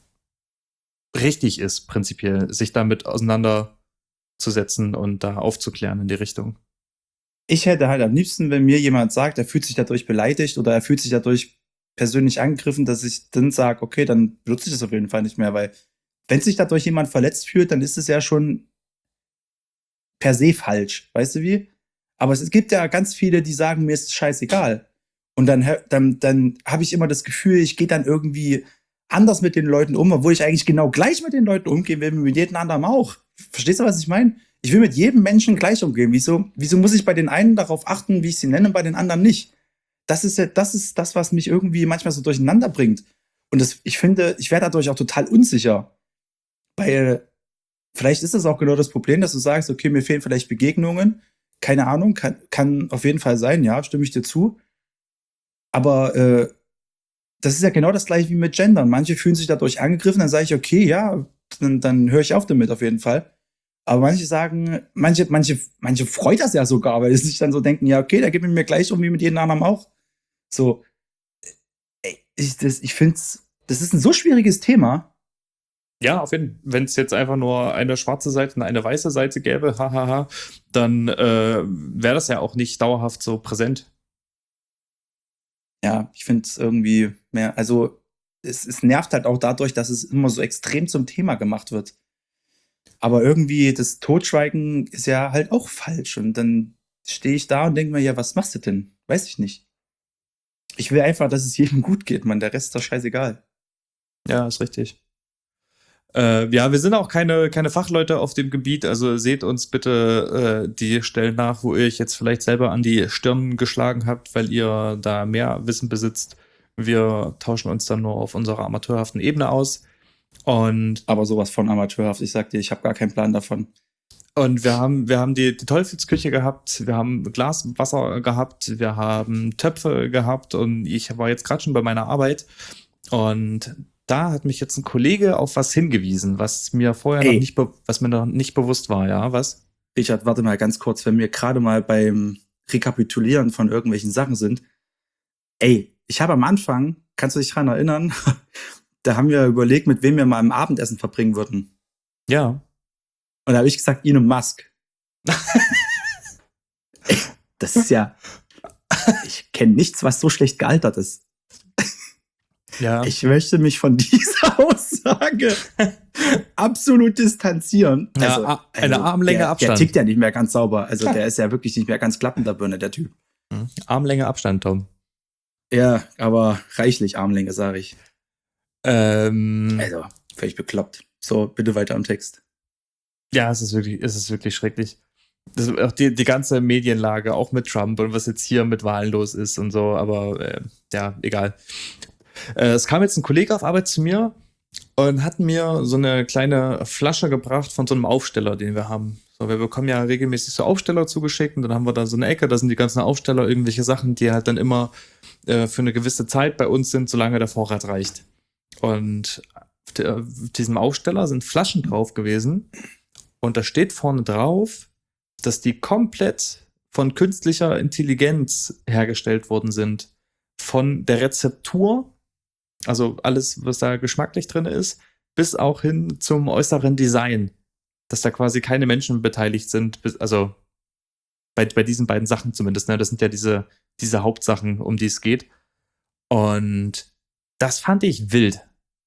richtig ist, prinzipiell, sich damit auseinanderzusetzen und da aufzuklären in die Richtung. Ich hätte halt am liebsten, wenn mir jemand sagt, er fühlt sich dadurch beleidigt oder er fühlt sich dadurch persönlich angegriffen, dass ich dann sage, okay, dann benutze ich das auf jeden Fall nicht mehr, weil wenn sich dadurch jemand verletzt fühlt, dann ist es ja schon per se falsch, weißt du wie? Aber es gibt ja ganz viele, die sagen, mir ist es scheißegal. Und dann, dann, dann habe ich immer das Gefühl, ich gehe dann irgendwie anders mit den Leuten um, obwohl ich eigentlich genau gleich mit den Leuten umgehen will, wie mit jedem anderen auch. Verstehst du, was ich meine? Ich will mit jedem Menschen gleich umgehen. Wieso, wieso muss ich bei den einen darauf achten, wie ich sie nenne, und bei den anderen nicht? Das ist ja, das ist das, was mich irgendwie manchmal so durcheinander bringt. Und das, ich finde, ich werde dadurch auch total unsicher. Weil vielleicht ist das auch genau das Problem, dass du sagst, okay, mir fehlen vielleicht Begegnungen. Keine Ahnung, kann, kann auf jeden Fall sein, ja, stimme ich dir zu. Aber äh, das ist ja genau das gleiche wie mit Gendern. Manche fühlen sich dadurch angegriffen, dann sage ich, okay, ja, dann, dann höre ich auf damit auf jeden Fall. Aber manche sagen, manche, manche, manche freut das ja sogar, weil sie sich dann so denken, ja, okay, da geht mit mir gleich um wie mit jedem anderen auch. So, ey, ich, das, ich finde, das ist ein so schwieriges Thema. Ja, auf jeden Fall. Wenn es jetzt einfach nur eine schwarze Seite und eine weiße Seite gäbe, hahaha, dann äh, wäre das ja auch nicht dauerhaft so präsent. Ja, ich finde es irgendwie mehr, also es, es nervt halt auch dadurch, dass es immer so extrem zum Thema gemacht wird. Aber irgendwie das Totschweigen ist ja halt auch falsch. Und dann stehe ich da und denke mir, ja, was machst du denn? Weiß ich nicht. Ich will einfach, dass es jedem gut geht, man. Der Rest ist doch scheißegal. Ja, ist richtig. Äh, ja, wir sind auch keine, keine Fachleute auf dem Gebiet, also seht uns bitte äh, die Stellen nach, wo ihr euch jetzt vielleicht selber an die Stirn geschlagen habt, weil ihr da mehr Wissen besitzt. Wir tauschen uns dann nur auf unserer amateurhaften Ebene aus. Und, Aber sowas von amateurhaft. Ich sag dir, ich habe gar keinen Plan davon. und wir haben, wir haben die, die Teufelsküche gehabt, wir haben Glaswasser gehabt, wir haben Töpfe gehabt und ich war jetzt gerade schon bei meiner Arbeit und da hat mich jetzt ein Kollege auf was hingewiesen, was mir vorher Ey. noch nicht, be- was mir noch nicht bewusst war, ja, was? Richard, warte mal ganz kurz, wenn wir gerade mal beim Rekapitulieren von irgendwelchen Sachen sind. Ey, ich habe am Anfang, kannst du dich daran erinnern, da haben wir überlegt, mit wem wir mal ein Abendessen verbringen würden. Ja. Und da habe ich gesagt, Elon Musk. Ey, das ist ja, ich kenne nichts, was so schlecht gealtert ist. Ja. Ich möchte mich von dieser Aussage absolut distanzieren. Ja, Also, a- eine also Armlänge der, Abstand. Der tickt ja nicht mehr ganz sauber. Also der ist ja wirklich nicht mehr ganz glatt in der Birne, der Typ. Hm. Armlänge Abstand, Tom. Ja, aber reichlich Armlänge, sage ich. Ähm, Also, völlig bekloppt. So, bitte weiter am Text. ja, es ist wirklich, es ist wirklich schrecklich. Das, auch die, die ganze Medienlage, auch mit Trump und was jetzt hier mit Wahlen los ist und so, aber äh, ja, egal. Äh, es kam jetzt ein Kollege auf Arbeit zu mir und hat mir so eine kleine Flasche gebracht von so einem Aufsteller, den wir haben. So, wir bekommen ja regelmäßig so Aufsteller zugeschickt und dann haben wir da so eine Ecke, da sind die ganzen Aufsteller, irgendwelche Sachen, die halt dann immer äh, für eine gewisse Zeit bei uns sind, solange der Vorrat reicht. Und auf der- auf diesem Aufsteller sind Flaschen drauf gewesen und da steht vorne drauf, dass die komplett von künstlicher Intelligenz hergestellt worden sind. Von der Rezeptur, also alles, was da geschmacklich drin ist, bis auch hin zum äußeren Design. Dass da quasi keine Menschen beteiligt sind, bis- also bei, bei diesen beiden Sachen zumindest. Ne? Das sind ja diese, diese Hauptsachen, um die es geht. Und das fand ich wild.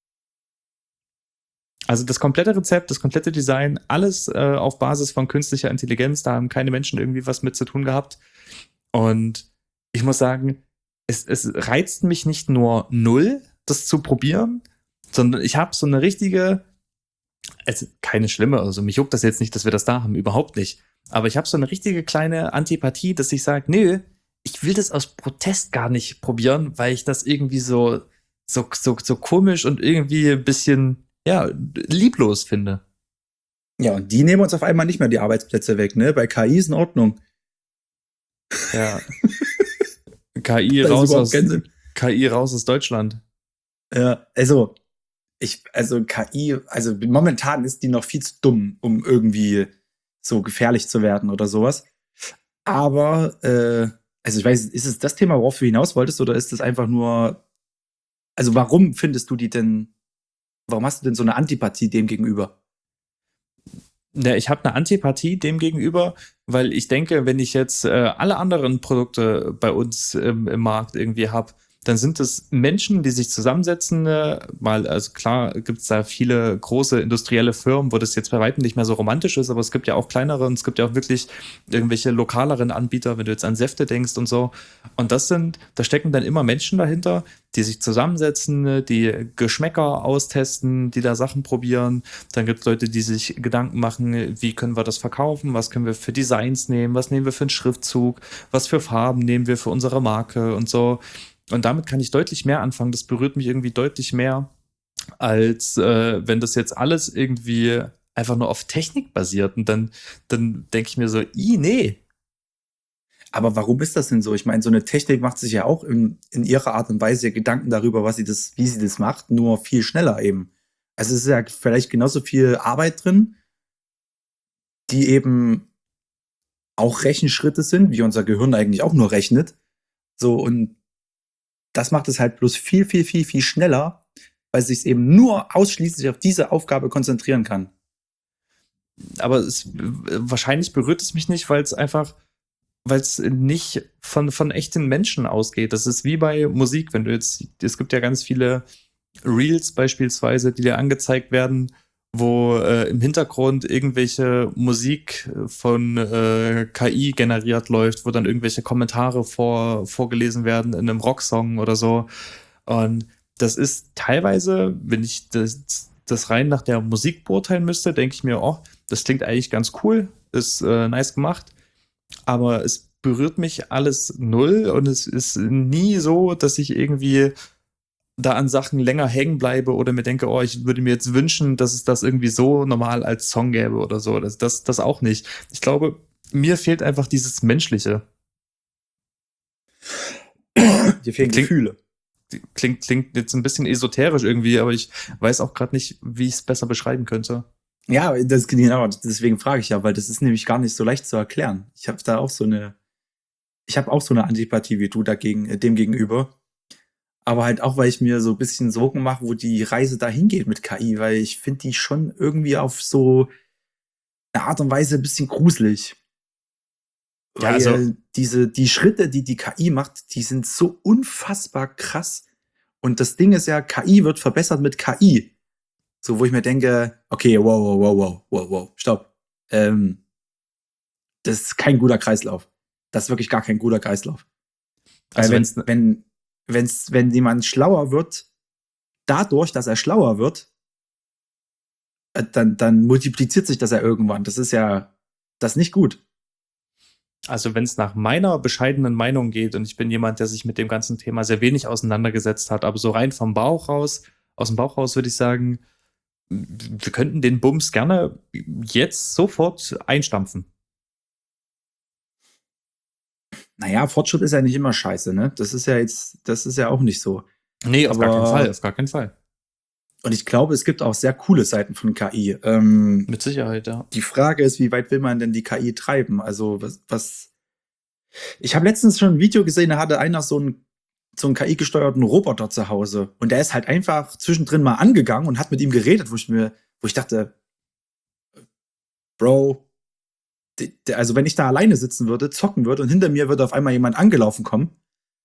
Also das komplette Rezept, das komplette Design, alles äh, auf Basis von künstlicher Intelligenz, da haben keine Menschen irgendwie was mit zu tun gehabt. Und ich muss sagen, es, es reizt mich nicht nur null, das zu probieren, sondern ich habe so eine richtige, also keine schlimme, also mich juckt das jetzt nicht, dass wir das da haben, überhaupt nicht. Aber ich habe so eine richtige kleine Antipathie, dass ich sage, nö, ich will das aus Protest gar nicht probieren, weil ich das irgendwie so, so, so, so komisch und irgendwie ein bisschen, ja, lieblos finde. Ja, und die nehmen uns auf einmal nicht mehr die Arbeitsplätze weg, ne? Bei K I ist in Ordnung. Ja. K I Das ist raus überhaupt aus, keinen Sinn. K I raus aus Deutschland. Ja, also, ich, also K I, also momentan ist die noch viel zu dumm, um irgendwie so gefährlich zu werden oder sowas. Aber, äh, also ich weiß, ist es das Thema, worauf du hinaus wolltest, oder ist es einfach nur, also warum findest du die denn, warum hast du denn so eine Antipathie dem gegenüber? Ja, ich habe eine Antipathie dem gegenüber, weil ich denke, wenn ich jetzt äh, alle anderen Produkte bei uns im, im Markt irgendwie habe, dann sind es Menschen, die sich zusammensetzen, äh, mal, also klar gibt es da viele große industrielle Firmen, wo das jetzt bei weitem nicht mehr so romantisch ist, aber es gibt ja auch kleinere und es gibt ja auch wirklich irgendwelche lokaleren Anbieter, wenn du jetzt an Säfte denkst und so. Und das sind, da stecken dann immer Menschen dahinter, die sich zusammensetzen, die Geschmäcker austesten, die da Sachen probieren. Dann gibt es Leute, die sich Gedanken machen, wie können wir das verkaufen, was können wir für Designs nehmen, was nehmen wir für einen Schriftzug, was für Farben nehmen wir für unsere Marke und so. Und damit kann ich deutlich mehr anfangen. Das berührt mich irgendwie deutlich mehr, als äh, wenn das jetzt alles irgendwie einfach nur auf Technik basiert. Und dann, dann denke ich mir so, i, nee. Aber warum ist das denn so? Ich meine, so eine Technik macht sich ja auch in, in ihrer Art und Weise Gedanken darüber, was sie das, wie sie das macht, nur viel schneller eben. Also es ist ja vielleicht genauso viel Arbeit drin, die eben auch Rechenschritte sind, wie unser Gehirn eigentlich auch nur rechnet. So, und das macht es halt bloß viel, viel, viel, viel schneller, weil es sich eben nur ausschließlich auf diese Aufgabe konzentrieren kann. Aber es, wahrscheinlich berührt es mich nicht, weil es einfach, weil es nicht von, von echten Menschen ausgeht. Das ist wie bei Musik, wenn du jetzt, es gibt ja ganz viele Reels beispielsweise, die dir angezeigt werden, wo äh, im Hintergrund irgendwelche Musik von äh, K I generiert läuft, wo dann irgendwelche Kommentare vor, vorgelesen werden in einem Rocksong oder so. Und das ist teilweise, wenn ich das, das rein nach der Musik beurteilen müsste, denke ich mir, oh, das klingt eigentlich ganz cool, ist äh, nice gemacht, aber es berührt mich alles null und es ist nie so, dass ich irgendwie da an Sachen länger hängen bleibe oder mir denke, oh, ich würde mir jetzt wünschen, dass es das irgendwie so normal als Song gäbe oder so. Das, das, das auch nicht. Ich glaube, mir fehlt einfach dieses Menschliche. Dir fehlen Klingt- Gefühle. Klingt, klingt jetzt ein bisschen esoterisch irgendwie, aber ich weiß auch gerade nicht, wie ich es besser beschreiben könnte. Ja, das genau, deswegen frage ich ja, weil das ist nämlich gar nicht so leicht zu erklären. Ich habe da auch so eine, ich habe auch so eine Antipathie wie du dagegen, äh, dem gegenüber. Aber halt auch, weil ich mir so ein bisschen Sorgen mache, wo die Reise dahin geht mit K I, weil ich finde die schon irgendwie auf so eine Art und Weise ein bisschen gruselig. Ja, Weil also- diese, die Schritte, die die K I macht, die sind so unfassbar krass. Und das Ding ist ja, K I wird verbessert mit K I. So, wo ich mir denke, okay, wow, wow, wow, wow, wow, wow, stopp. Ähm, das ist kein guter Kreislauf. Das ist wirklich gar kein guter Kreislauf. Also Weil wenn's- wenn, wenn, wenn's, wenn jemand schlauer wird, dadurch, dass er schlauer wird, äh, dann, dann multipliziert sich das ja irgendwann. Das ist ja, das ist nicht gut. Also wenn es nach meiner bescheidenen Meinung geht, und ich bin jemand, der sich mit dem ganzen Thema sehr wenig auseinandergesetzt hat, aber so rein vom Bauch raus, aus dem Bauch raus würde ich sagen, wir könnten den Bums gerne jetzt sofort einstampfen. Naja, Fortschritt ist ja nicht immer scheiße, ne? Das ist ja jetzt, das ist ja auch nicht so. Nee, auf gar Aber- keinen Fall, auf gar keinen Fall. Und ich glaube, es gibt auch sehr coole Seiten von K I. Ähm, Mit Sicherheit, ja. die Frage ist, wie weit will man denn die K I treiben? Also, was, was. Ich habe letztens schon ein Video gesehen, da hatte einer so einen, so einen K I-gesteuerten Roboter zu Hause. Und der ist halt einfach zwischendrin mal angegangen und hat mit ihm geredet, wo ich mir, wo ich dachte, Bro, die- der- also wenn ich da alleine sitzen würde, zocken würde und hinter mir würde auf einmal jemand angelaufen kommen.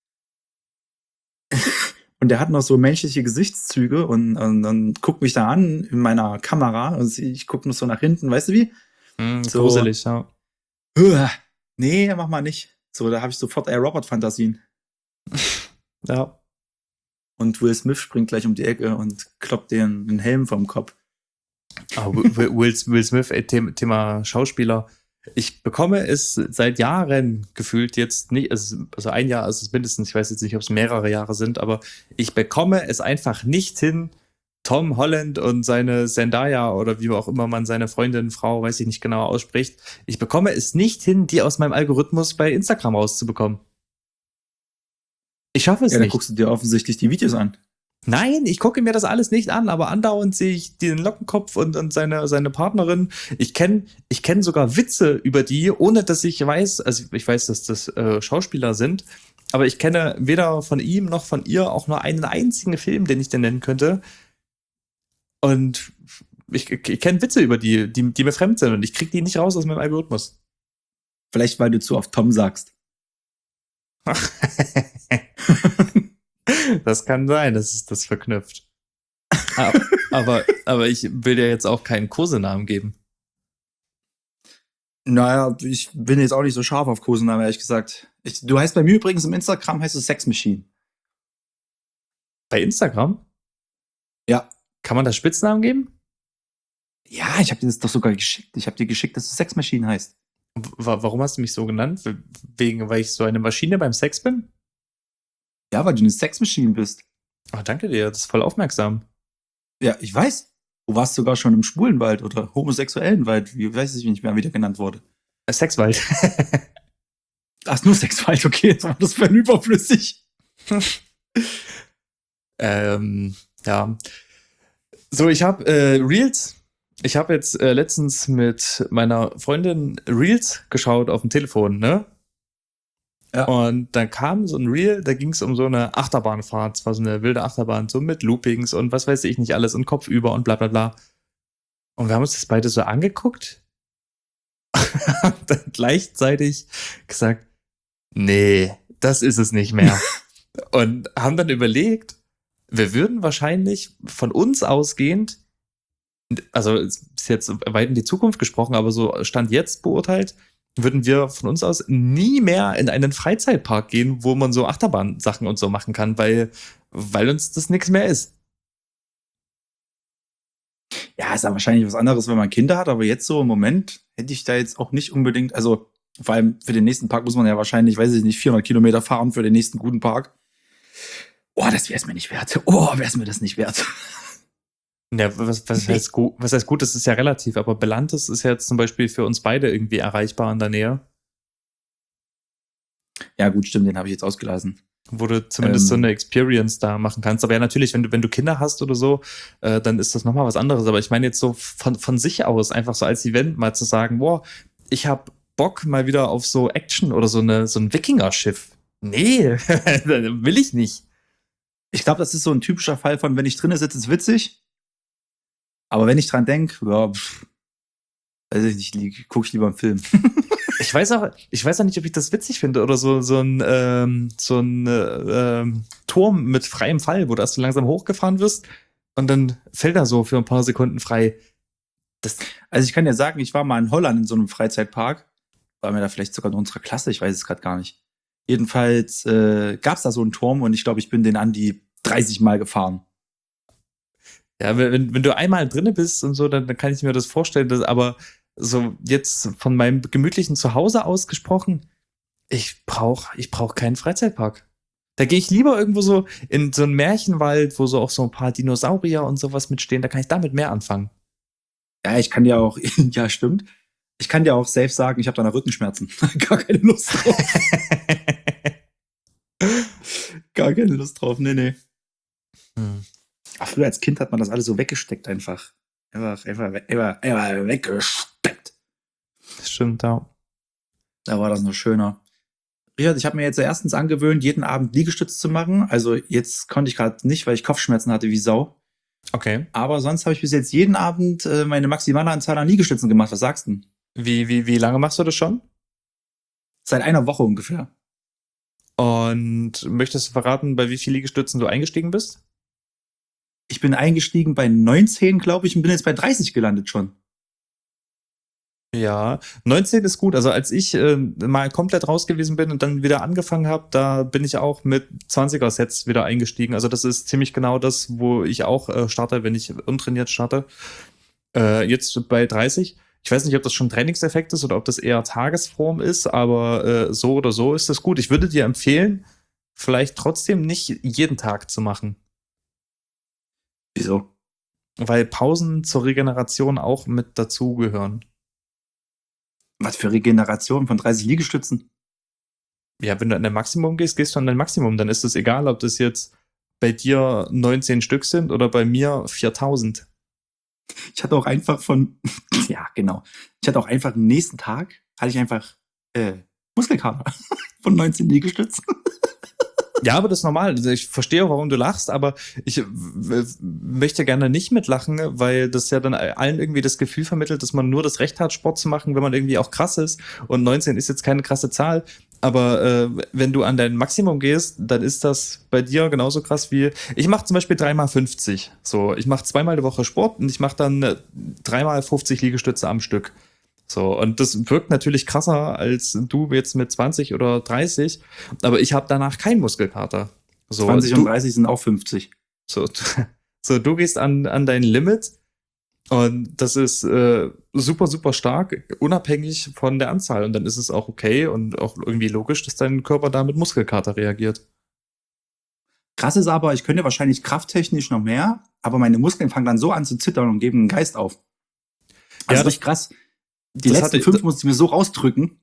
Und der hat noch so menschliche Gesichtszüge und, und, und guckt mich da an in meiner Kamera und ich gucke nur so nach hinten, weißt du wie? Hm, So. gruselig, ja. Uah, nee, mach mal nicht. So, da habe ich sofort eher Robot-Fantasien. Ja. Und Will Smith springt gleich um die Ecke und kloppt dir einen Helm vom Kopf. Ah, Will, Will, Will Smith, ey, Thema, Thema Schauspieler. Ich bekomme es seit Jahren gefühlt jetzt nicht, also also ein Jahr ist es mindestens, ich weiß jetzt nicht, ob es mehrere Jahre sind, aber ich bekomme es einfach nicht hin, Tom Holland und seine Zendaya oder wie auch immer man seine Freundin, Frau, weiß ich nicht genau ausspricht, ich bekomme es nicht hin, die aus meinem Algorithmus bei Instagram rauszubekommen. Ich schaffe es Ja, dann nicht. guckst du dir offensichtlich die Videos an. Nein, ich gucke mir das alles nicht an, aber andauernd sehe ich den Lockenkopf und, und seine, seine Partnerin. Ich kenne ich kenn sogar Witze über die, ohne dass ich weiß, also ich weiß, dass das äh, Schauspieler sind, aber ich kenne weder von ihm noch von ihr auch nur einen einzigen Film, den ich denn nennen könnte. Und ich, ich kenne Witze über die, die, die mir fremd sind und ich kriege die nicht raus aus meinem Algorithmus. Vielleicht, weil du zu oft Tom sagst. Das kann sein, dass es das verknüpft. Aber, aber, aber ich will dir jetzt auch keinen Kosenamen geben. Naja, ich bin jetzt auch nicht so scharf auf Kosenamen, ehrlich gesagt. Ich, du heißt bei mir übrigens im Instagram, heißt du Sex Machine. Bei Instagram? Ja. Kann man da Spitznamen geben? Ja, ich habe dir das doch sogar geschickt. Ich habe dir geschickt, dass du Sex Machine heißt. W warum hast du mich so genannt? Wegen, weil ich so eine Maschine beim Sex bin? Ja, weil du eine Sex Machine bist. Oh, danke dir, das ist voll aufmerksam. Ja, ich weiß. Du warst sogar schon im Schwulenwald oder homosexuellen Wald, wie weiß ich nicht mehr, wie der genannt wurde. Äh, Sexwald. Ach, nur Sexfight, okay, jetzt war das für überflüssig. ähm, ja. So, ich habe äh, Reels. Ich habe jetzt äh, letztens mit meiner Freundin Reels geschaut auf dem Telefon, ne? Ja. Und dann kam so ein Reel, da ging es um so eine Achterbahnfahrt. Es war so eine wilde Achterbahn, so mit Loopings und was weiß ich nicht alles und kopfüber und bla bla bla. Und wir haben uns das beide so angeguckt und dann gleichzeitig gesagt, nee, das ist es nicht mehr. Und haben dann überlegt, wir würden wahrscheinlich von uns ausgehend, also ist jetzt weit in die Zukunft gesprochen, aber so Stand jetzt beurteilt, würden wir von uns aus nie mehr in einen Freizeitpark gehen, wo man so Achterbahn-Sachen und so machen kann, weil, weil uns das nichts mehr ist. Ja, ist ja wahrscheinlich was anderes, wenn man Kinder hat, aber jetzt so im Moment hätte ich da jetzt auch nicht unbedingt, also vor allem für den nächsten Park muss man ja wahrscheinlich, weiß ich nicht, vierhundert Kilometer fahren für den nächsten guten Park. Oh, das wäre es mir nicht wert. Oh, wäre es mir das nicht wert. Ja, was, was, heißt gut, was heißt gut, das ist ja relativ, aber Belantes ist ja jetzt zum Beispiel für uns beide irgendwie erreichbar in der Nähe. Ja, gut, stimmt, den habe ich jetzt ausgelassen. Wo du zumindest Ähm. so eine Experience da machen kannst. Aber ja, natürlich, wenn du, wenn du Kinder hast oder so, äh, dann ist das nochmal was anderes. Aber ich meine jetzt so von, von sich aus, einfach so als Event mal zu sagen, boah, ich habe Bock mal wieder auf so Action oder so, eine, so ein Wikinger-Schiff. Nee, will ich nicht. Ich glaube, das ist so ein typischer Fall von, wenn ich drinne sitze, ist witzig. Aber wenn ich dran denke, ja, pff, weiß ich nicht, gucke ich lieber einen Film. Ich weiß auch, ich weiß auch nicht, ob ich das witzig finde oder so, so ein, ähm, so ein äh, ähm, Turm mit freiem Fall, wo du erst so langsam hochgefahren wirst und dann fällt er so für ein paar Sekunden frei. Das Also ich kann dir sagen, ich war mal in Holland in so einem Freizeitpark. War mir da vielleicht sogar in unserer Klasse, ich weiß es gerade gar nicht. Jedenfalls äh, gab es da so einen Turm und ich glaube, ich bin den an die dreißig Mal gefahren. Ja, wenn, wenn du einmal drinne bist und so, dann, dann kann ich mir das vorstellen, dass, aber so jetzt von meinem gemütlichen Zuhause aus gesprochen, ich brauche ich brauch keinen Freizeitpark. Da gehe ich lieber irgendwo so in so einen Märchenwald, wo so auch so ein paar Dinosaurier und sowas mitstehen, da kann ich damit mehr anfangen. Ja, ich kann dir auch, ja, stimmt. Ich kann dir auch safe sagen, ich habe da Rückenschmerzen. Gar keine Lust drauf. Gar keine Lust drauf, nee, nee. Hm. Ach, früher als Kind hat man das alles so weggesteckt einfach. Einfach, einfach, einfach, einfach weggesteckt. Das stimmt, ja. Da war das noch schöner. Richard, ich habe mir jetzt erstens angewöhnt, jeden Abend Liegestütz zu machen. Also jetzt konnte ich gerade nicht, weil ich Kopfschmerzen hatte wie Sau. Okay. Aber sonst habe ich bis jetzt jeden Abend äh, meine maximale Anzahl an Liegestützen gemacht. Was sagst du? Wie, wie, wie lange machst du das schon? Seit einer Woche ungefähr. Und möchtest du verraten, bei wie vielen Liegestützen du eingestiegen bist? Ich bin eingestiegen bei neunzehn, glaube ich, und bin jetzt bei dreißig gelandet schon. Ja, neunzehn ist gut. Also als ich äh, mal komplett raus gewesen bin und dann wieder angefangen habe, da bin ich auch mit zwanziger-Sets wieder eingestiegen. Also das ist ziemlich genau das, wo ich auch äh, starte, wenn ich untrainiert starte. Äh, jetzt bei dreißig. Ich weiß nicht, ob das schon Trainingseffekt ist oder ob das eher Tagesform ist, aber äh, so oder so ist das gut. Ich würde dir empfehlen, vielleicht trotzdem nicht jeden Tag zu machen. Wieso? Weil Pausen zur Regeneration auch mit dazugehören. Was für Regeneration von dreißig Liegestützen? Ja, wenn du an dein Maximum gehst, gehst du an dein Maximum. Dann ist es egal, ob das jetzt bei dir neunzehn Stück sind oder bei mir viertausend. Ich hatte auch einfach von, ja, genau. Ich hatte auch einfach am nächsten Tag, hatte ich einfach äh, Muskelkater von neunzehn Liegestützen. Ja, aber das ist normal. Also ich verstehe, warum du lachst, aber ich w- möchte gerne nicht mitlachen, weil das ja dann allen irgendwie das Gefühl vermittelt, dass man nur das Recht hat, Sport zu machen, wenn man irgendwie auch krass ist. Und neunzehn ist jetzt keine krasse Zahl. Aber äh, wenn du an dein Maximum gehst, dann ist das bei dir genauso krass wie, ich mache zum Beispiel dreimal fünfzig. So, ich mache zweimal die Woche Sport und ich mache dann äh, dreimal fünfzig Liegestütze am Stück. So, und das wirkt natürlich krasser als du jetzt mit zwanzig oder dreißig, aber ich habe danach keinen Muskelkater. So, zwanzig du, und dreißig sind auch fünfzig. So, so du gehst an, an dein Limit und das ist äh, super, super stark, unabhängig von der Anzahl. Und dann ist es auch okay und auch irgendwie logisch, dass dein Körper da mit Muskelkater reagiert. Krass ist aber, ich könnte wahrscheinlich krafttechnisch noch mehr, aber meine Muskeln fangen dann so an zu zittern und geben einen Geist auf. Also Ja, das- richtig krass. Die das letzten hatte- fünf musste ich mir so rausdrücken.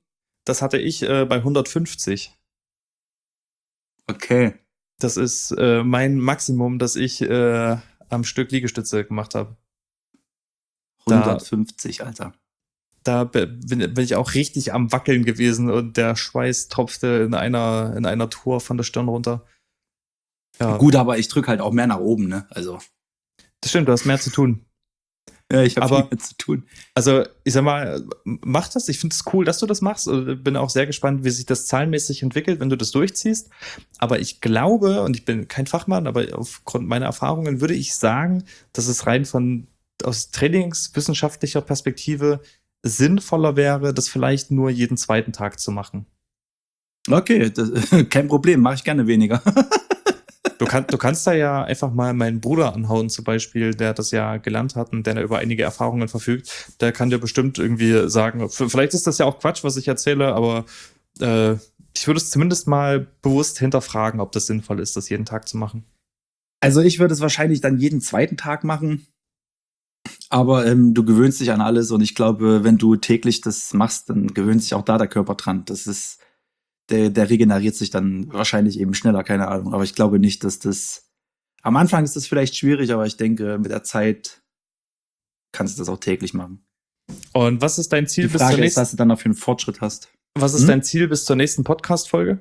das hatte ich äh, bei hundertfünfzig. Okay. Das ist äh, mein Maximum, das ich äh, am Stück Liegestütze gemacht habe. hundertfünfzig, Alter. Da bin, bin ich auch richtig am Wackeln gewesen und der Schweiß tropfte in einer, in einer Tour von der Stirn runter. Ja. Gut, aber ich drücke halt auch mehr nach oben, ne? Also. Das stimmt, du hast mehr zu tun. Ja, ich habe Aber- viel mehr zu tun. Also, ich sag mal, mach das. Ich finde es cool, dass du das machst. Und bin auch sehr gespannt, wie sich das zahlenmäßig entwickelt, wenn du das durchziehst. Aber ich glaube, und ich bin kein Fachmann, aber aufgrund meiner Erfahrungen würde ich sagen, dass es rein von aus trainingswissenschaftlicher Perspektive sinnvoller wäre, das vielleicht nur jeden zweiten Tag zu machen. Okay, das, kein Problem, mache ich gerne weniger. Du, kann, du kannst da ja einfach mal meinen Bruder anhauen, zum Beispiel, der das ja gelernt hat und der da über einige Erfahrungen verfügt. Der kann dir bestimmt irgendwie sagen, vielleicht ist das ja auch Quatsch, was ich erzähle, aber äh, ich würde es zumindest mal bewusst hinterfragen, ob das sinnvoll ist, das jeden Tag zu machen. Also ich würde es wahrscheinlich dann jeden zweiten Tag machen. Aber ähm, du gewöhnst dich an alles und ich glaube, wenn du täglich das machst, dann gewöhnt sich auch da der Körper dran. Das ist, der, der regeneriert sich dann wahrscheinlich eben schneller, keine Ahnung. Aber ich glaube nicht, dass das, am Anfang ist das vielleicht schwierig, aber ich denke, mit der Zeit kannst du das auch täglich machen. Und was ist dein Ziel Die bis zur Frage ist, nächsten, was du dann noch für einen Fortschritt hast. was ist Hm? dein Ziel bis zur nächsten Podcast-Folge?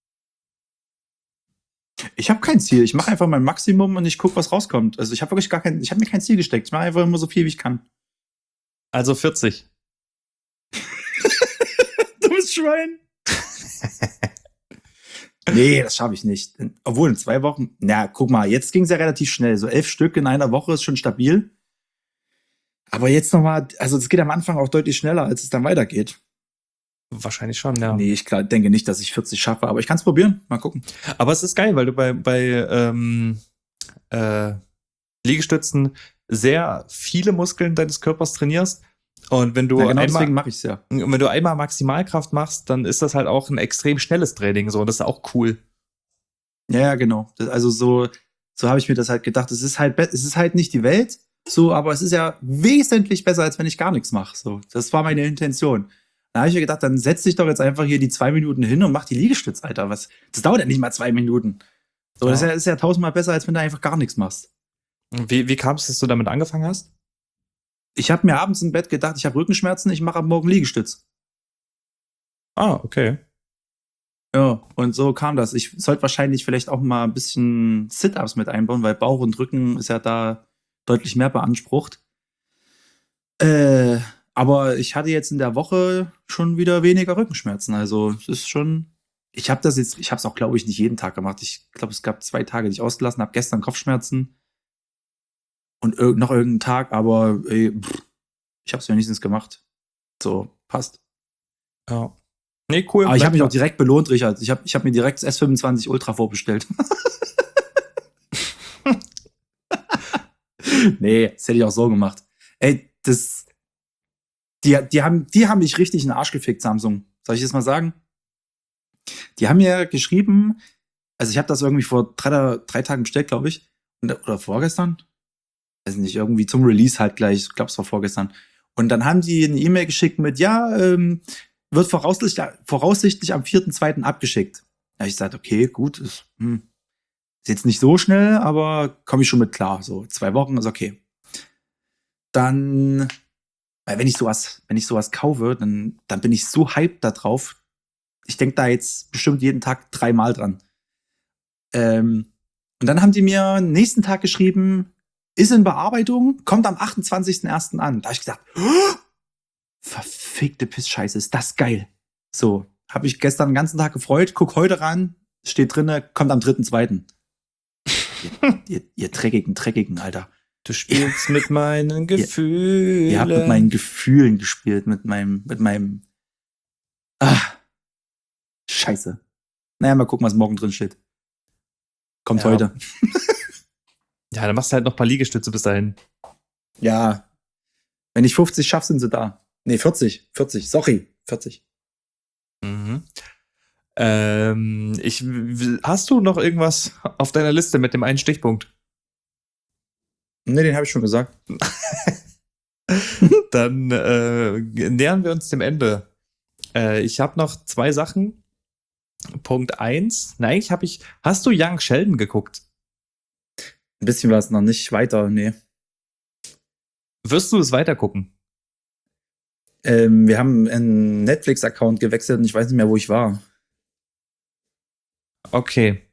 Ich habe kein Ziel. Ich mache einfach mein Maximum und ich gucke, was rauskommt. Also ich habe wirklich gar kein, ich habe mir kein Ziel gesteckt. Ich mache einfach immer so viel, wie ich kann. Also vierzig. Dummes Schwein. Nee, das schaffe ich nicht. Obwohl in zwei Wochen, na, guck mal, jetzt ging es ja relativ schnell. So elf Stück in einer Woche ist schon stabil. Aber jetzt nochmal, also es geht am Anfang auch deutlich schneller, als es dann weitergeht. Wahrscheinlich schon, ja. Nee, ich klar, denke nicht, dass ich vierzig schaffe, aber ich kann es probieren. Mal gucken. Aber es ist geil, weil du bei, bei ähm, äh, Liegestützen sehr viele Muskeln deines Körpers trainierst. Und wenn du, Ja, genau einmal, deswegen mache ich es ja. wenn du einmal Maximalkraft machst, dann ist das halt auch ein extrem schnelles Training. So, und das ist auch cool. Ja, ja, genau. Das, also so, so habe ich mir das halt gedacht. Es ist halt, be- es ist halt nicht die Welt, so, aber es ist ja wesentlich besser, als wenn ich gar nichts mache. So, das war meine Intention. Da habe ich mir gedacht, dann setz dich doch jetzt einfach hier die zwei Minuten hin und mach die Liegestütz, Alter. Was? Das dauert ja nicht mal zwei Minuten. So, das ist ja, ist ja tausendmal besser, als wenn du einfach gar nichts machst. Wie, wie kam es, dass du damit angefangen hast? Ich habe mir abends im Bett gedacht, ich habe Rückenschmerzen, ich mache ab morgen Liegestütz. Ah, okay. Ja, und so kam das. Ich sollte wahrscheinlich vielleicht auch mal ein bisschen Sit-Ups mit einbauen, weil Bauch und Rücken ist ja da deutlich mehr beansprucht. Äh, aber ich hatte jetzt in der Woche schon wieder weniger Rückenschmerzen. Also es ist schon. Ich habe das jetzt, ich habe es auch, glaube ich, nicht jeden Tag gemacht. Ich glaube, es gab zwei Tage, die ich ausgelassen habe. Gestern Kopfschmerzen und irg noch irgendeinen Tag, aber ey, pff, ich habe es wenigstens gemacht. So, passt. Ja. Nee, cool. Aber ich habe mich auch Bleib- direkt belohnt, Richard. Ich habe ich hab mir direkt das S fünfundzwanzig Ultra vorbestellt. Nee, das hätte ich auch so gemacht. Ey, das. Die, die, haben, die haben mich richtig in den Arsch gefickt, Samsung. Soll ich das mal sagen? Die haben mir geschrieben, also ich habe das irgendwie vor drei, drei Tagen bestellt, glaube ich. Und- Oder vorgestern? Weiß nicht, irgendwie zum Release halt gleich. Ich glaube, es war vorgestern. Und dann haben die eine E-Mail geschickt mit, ja, ähm, wird voraussichtlich, voraussichtlich am vierten zweiten abgeschickt. Da habe ich gesagt, okay, gut, ist, hm, ist jetzt nicht so schnell, aber komme ich schon mit klar. So zwei Wochen ist okay. Dann, weil wenn ich sowas, wenn ich sowas kaufe, dann, dann bin ich so hyped da drauf. Ich denke da jetzt bestimmt jeden Tag dreimal dran. Ähm, und dann haben die mir nächsten Tag geschrieben, ist in Bearbeitung, kommt am achtundzwanzigsten ersten an. Da habe ich gesagt, oh, verfickte Pissscheiße, ist das geil. So, habe ich gestern den ganzen Tag gefreut, guck heute ran, steht drinne, kommt am dritten zweiten ihr, ihr, ihr dreckigen, dreckigen, Alter. Du spielst mit meinen Gefühlen. Ihr habt mit meinen Gefühlen gespielt, mit meinem, mit meinem, ah, scheiße. Naja, mal gucken, was morgen drin steht. Kommt Ja. heute. Ja, dann machst du halt noch ein paar Liegestütze bis dahin. Ja. Wenn ich fünfzig schaffe, sind sie da. Nee, vierzig. vierzig. Sorry. vierzig. Mhm. Ähm, ich, w- hast du noch irgendwas auf deiner Liste mit dem einen Stichpunkt? Nee, den habe ich schon gesagt. Dann äh, nähern wir uns dem Ende. Äh, ich habe noch zwei Sachen. Punkt eins. Na, eigentlich habe ich. Hast du Young Sheldon geguckt? Ein bisschen was noch nicht weiter, nee. Wirst du es weiter gucken? Ähm, wir haben einen Netflix-Account gewechselt und ich weiß nicht mehr, wo ich war. Okay.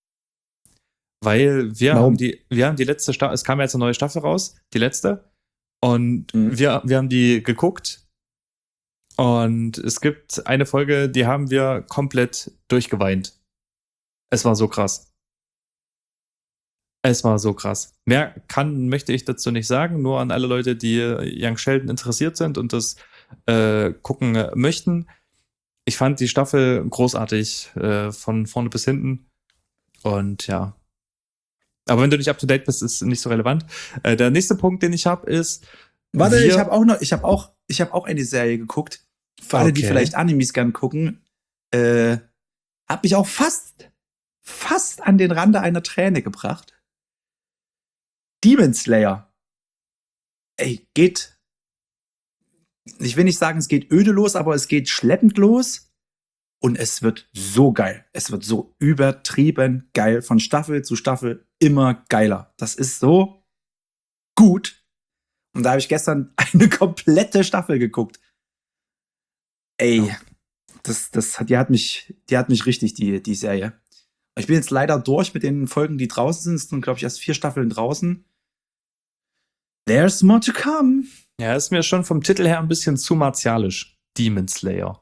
Weil wir Warum? haben die, wir haben die letzte Staffel, es kam jetzt eine neue Staffel raus, die letzte. Und Mhm. wir, wir haben die geguckt. Und es gibt eine Folge, die haben wir komplett durchgeweint. Es war so krass. Es war so krass. Mehr kann, möchte ich dazu nicht sagen, nur an alle Leute, die Young Sheldon interessiert sind und das äh, gucken äh, möchten. Ich fand die Staffel großartig, äh, von vorne bis hinten. Und ja. Aber wenn du nicht up to date bist, ist nicht so relevant. Äh, der nächste Punkt, den ich habe, ist. Warte, wir- ich habe auch noch, ich habe auch, ich habe auch eine Serie geguckt. Für alle, die Okay. vielleicht Animes gern gucken, äh, hat mich auch fast, fast an den Rande einer Träne gebracht. Demon Slayer. Ey, geht. Ich will nicht sagen, es geht öde los, aber es geht schleppend los. Und es wird so geil. Es wird so übertrieben geil. Von Staffel zu Staffel immer geiler. Das ist so gut. Und da habe ich gestern eine komplette Staffel geguckt. Ey, das, das hat, die hat mich, die hat mich richtig, die, die Serie. Ich bin jetzt leider durch mit den Folgen, die draußen sind. Es sind, glaube ich, erst vier Staffeln draußen. There's more to come. Ja, ist mir schon vom Titel her ein bisschen zu martialisch. Demon Slayer.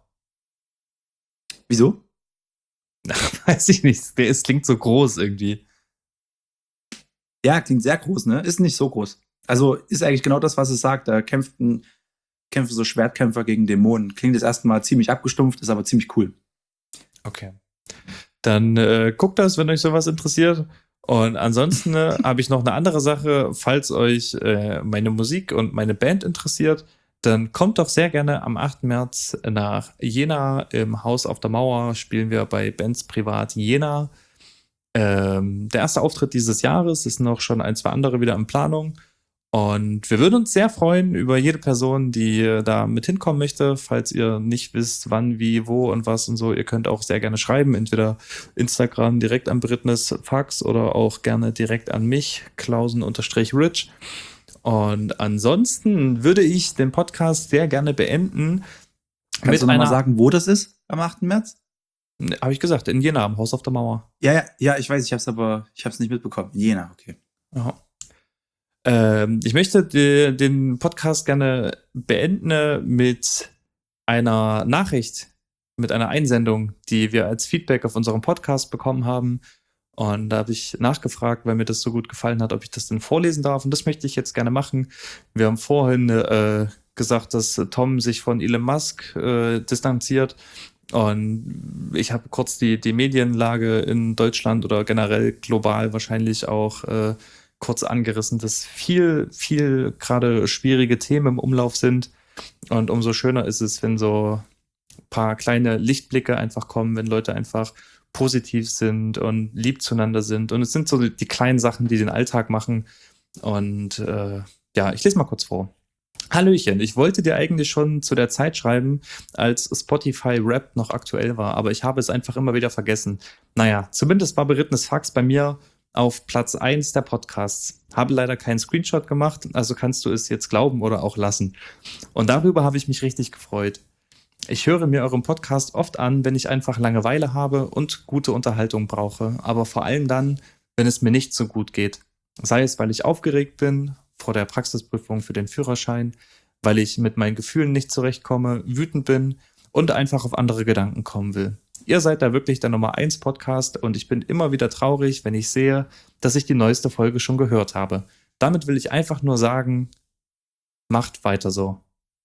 Wieso? Weiß ich nicht. Der ist, klingt so groß irgendwie. Ja, klingt sehr groß, ne? Ist nicht so groß. Also ist eigentlich genau das, was es sagt. Da kämpft ein, kämpfen so Schwertkämpfer gegen Dämonen. Klingt jetzt erstmal ziemlich abgestumpft, ist aber ziemlich cool. Okay. Dann äh, guckt das, wenn euch sowas interessiert. Und ansonsten äh, habe ich noch eine andere Sache. Falls euch äh, meine Musik und meine Band interessiert, dann kommt doch sehr gerne am achten März nach Jena. Im Haus auf der Mauer spielen wir bei Bands Privat Jena. Ähm, der erste Auftritt dieses Jahres, ist noch schon ein, zwei andere wieder in Planung. Und wir würden uns sehr freuen über jede Person, die da mit hinkommen möchte. Falls ihr nicht wisst, wann, wie, wo und was und so, ihr könnt auch sehr gerne schreiben. Entweder Instagram direkt an Brittnes Fax oder auch gerne direkt an mich, Klausen-Rich. Und ansonsten würde ich den Podcast sehr gerne beenden. Kannst du noch mal sagen, wo das ist am achten März? Habe ich gesagt, in Jena, am Haus auf der Mauer. Ja, ja, ja, ich weiß, ich hab's aber, ich hab's nicht mitbekommen. Jena, okay. Ja. Ähm, ich möchte die, den Podcast gerne beenden mit einer Nachricht, mit einer Einsendung, die wir als Feedback auf unserem Podcast bekommen haben. Und da habe ich nachgefragt, weil mir das so gut gefallen hat, ob ich das denn vorlesen darf. Und das möchte ich jetzt gerne machen. Wir haben vorhin äh, gesagt, dass Tom sich von Elon Musk äh, distanziert. Und ich habe kurz die, die Medienlage in Deutschland oder generell global wahrscheinlich auch äh, kurz angerissen, dass viel, viel gerade schwierige Themen im Umlauf sind. Und umso schöner ist es, wenn so ein paar kleine Lichtblicke einfach kommen, wenn Leute einfach positiv sind und lieb zueinander sind. Und es sind so die kleinen Sachen, die den Alltag machen. Und äh, ja, ich lese mal kurz vor. Hallöchen, ich wollte dir eigentlich schon zu der Zeit schreiben, als Spotify Rap noch aktuell war, aber ich habe es einfach immer wieder vergessen. Naja, zumindest war berittenes Fax bei mir auf Platz eins der Podcasts. Habe leider keinen Screenshot gemacht, also kannst du es jetzt glauben oder auch lassen. Und darüber habe ich mich richtig gefreut. Ich höre mir euren Podcast oft an, wenn ich einfach Langeweile habe und gute Unterhaltung brauche, aber vor allem dann, wenn es mir nicht so gut geht. Sei es, weil ich aufgeregt bin vor der Praxisprüfung für den Führerschein, weil ich mit meinen Gefühlen nicht zurechtkomme, wütend bin und einfach auf andere Gedanken kommen will. Ihr seid da wirklich der Nummer eins Podcast und ich bin immer wieder traurig, wenn ich sehe, dass ich die neueste Folge schon gehört habe. Damit will ich einfach nur sagen, macht weiter so.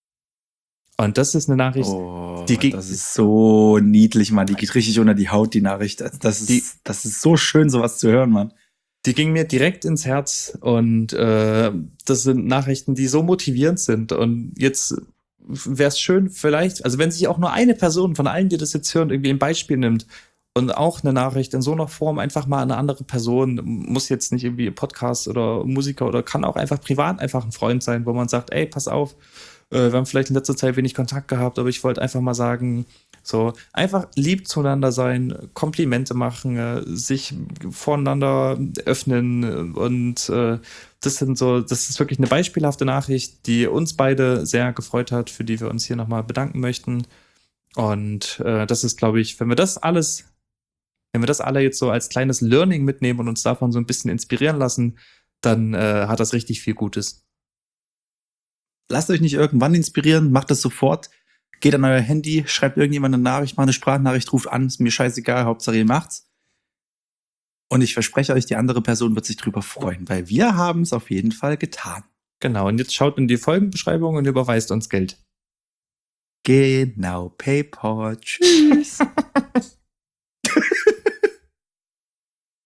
Und das ist eine Nachricht, Oh, die ging, das ist so niedlich, Mann. Die geht richtig unter die Haut, die Nachricht. Das, das, ist, Die- das ist so schön, sowas zu hören, Mann. die ging mir direkt ins Herz und äh, das sind Nachrichten, die so motivierend sind. Und jetzt wäre es schön, vielleicht, also wenn sich auch nur eine Person von allen, die das jetzt hören, irgendwie ein Beispiel nimmt und auch eine Nachricht in so einer Form einfach mal an eine andere Person, muss jetzt nicht irgendwie Podcast oder Musiker oder kann auch einfach privat einfach ein Freund sein, wo man sagt, ey, pass auf, äh, wir haben vielleicht in letzter Zeit wenig Kontakt gehabt, aber ich wollte einfach mal sagen, so einfach lieb zueinander sein, Komplimente machen, äh, sich voneinander öffnen äh, und äh, das sind so, das ist wirklich eine beispielhafte Nachricht, die uns beide sehr gefreut hat, für die wir uns hier nochmal bedanken möchten. Und äh, das ist, glaube ich, wenn wir das alles, wenn wir das alle jetzt so als kleines Learning mitnehmen und uns davon so ein bisschen inspirieren lassen, dann äh, hat das richtig viel Gutes. Lasst euch nicht irgendwann inspirieren, macht das sofort. Geht an euer Handy, schreibt irgendjemand eine Nachricht, macht eine Sprachnachricht, ruft an, ist mir scheißegal, Hauptsache ihr macht's. Und ich verspreche euch, die andere Person wird sich drüber freuen, weil wir haben es auf jeden Fall getan. Genau, und jetzt schaut in die Folgenbeschreibung und überweist uns Geld. Genau, PayPal. Tschüss.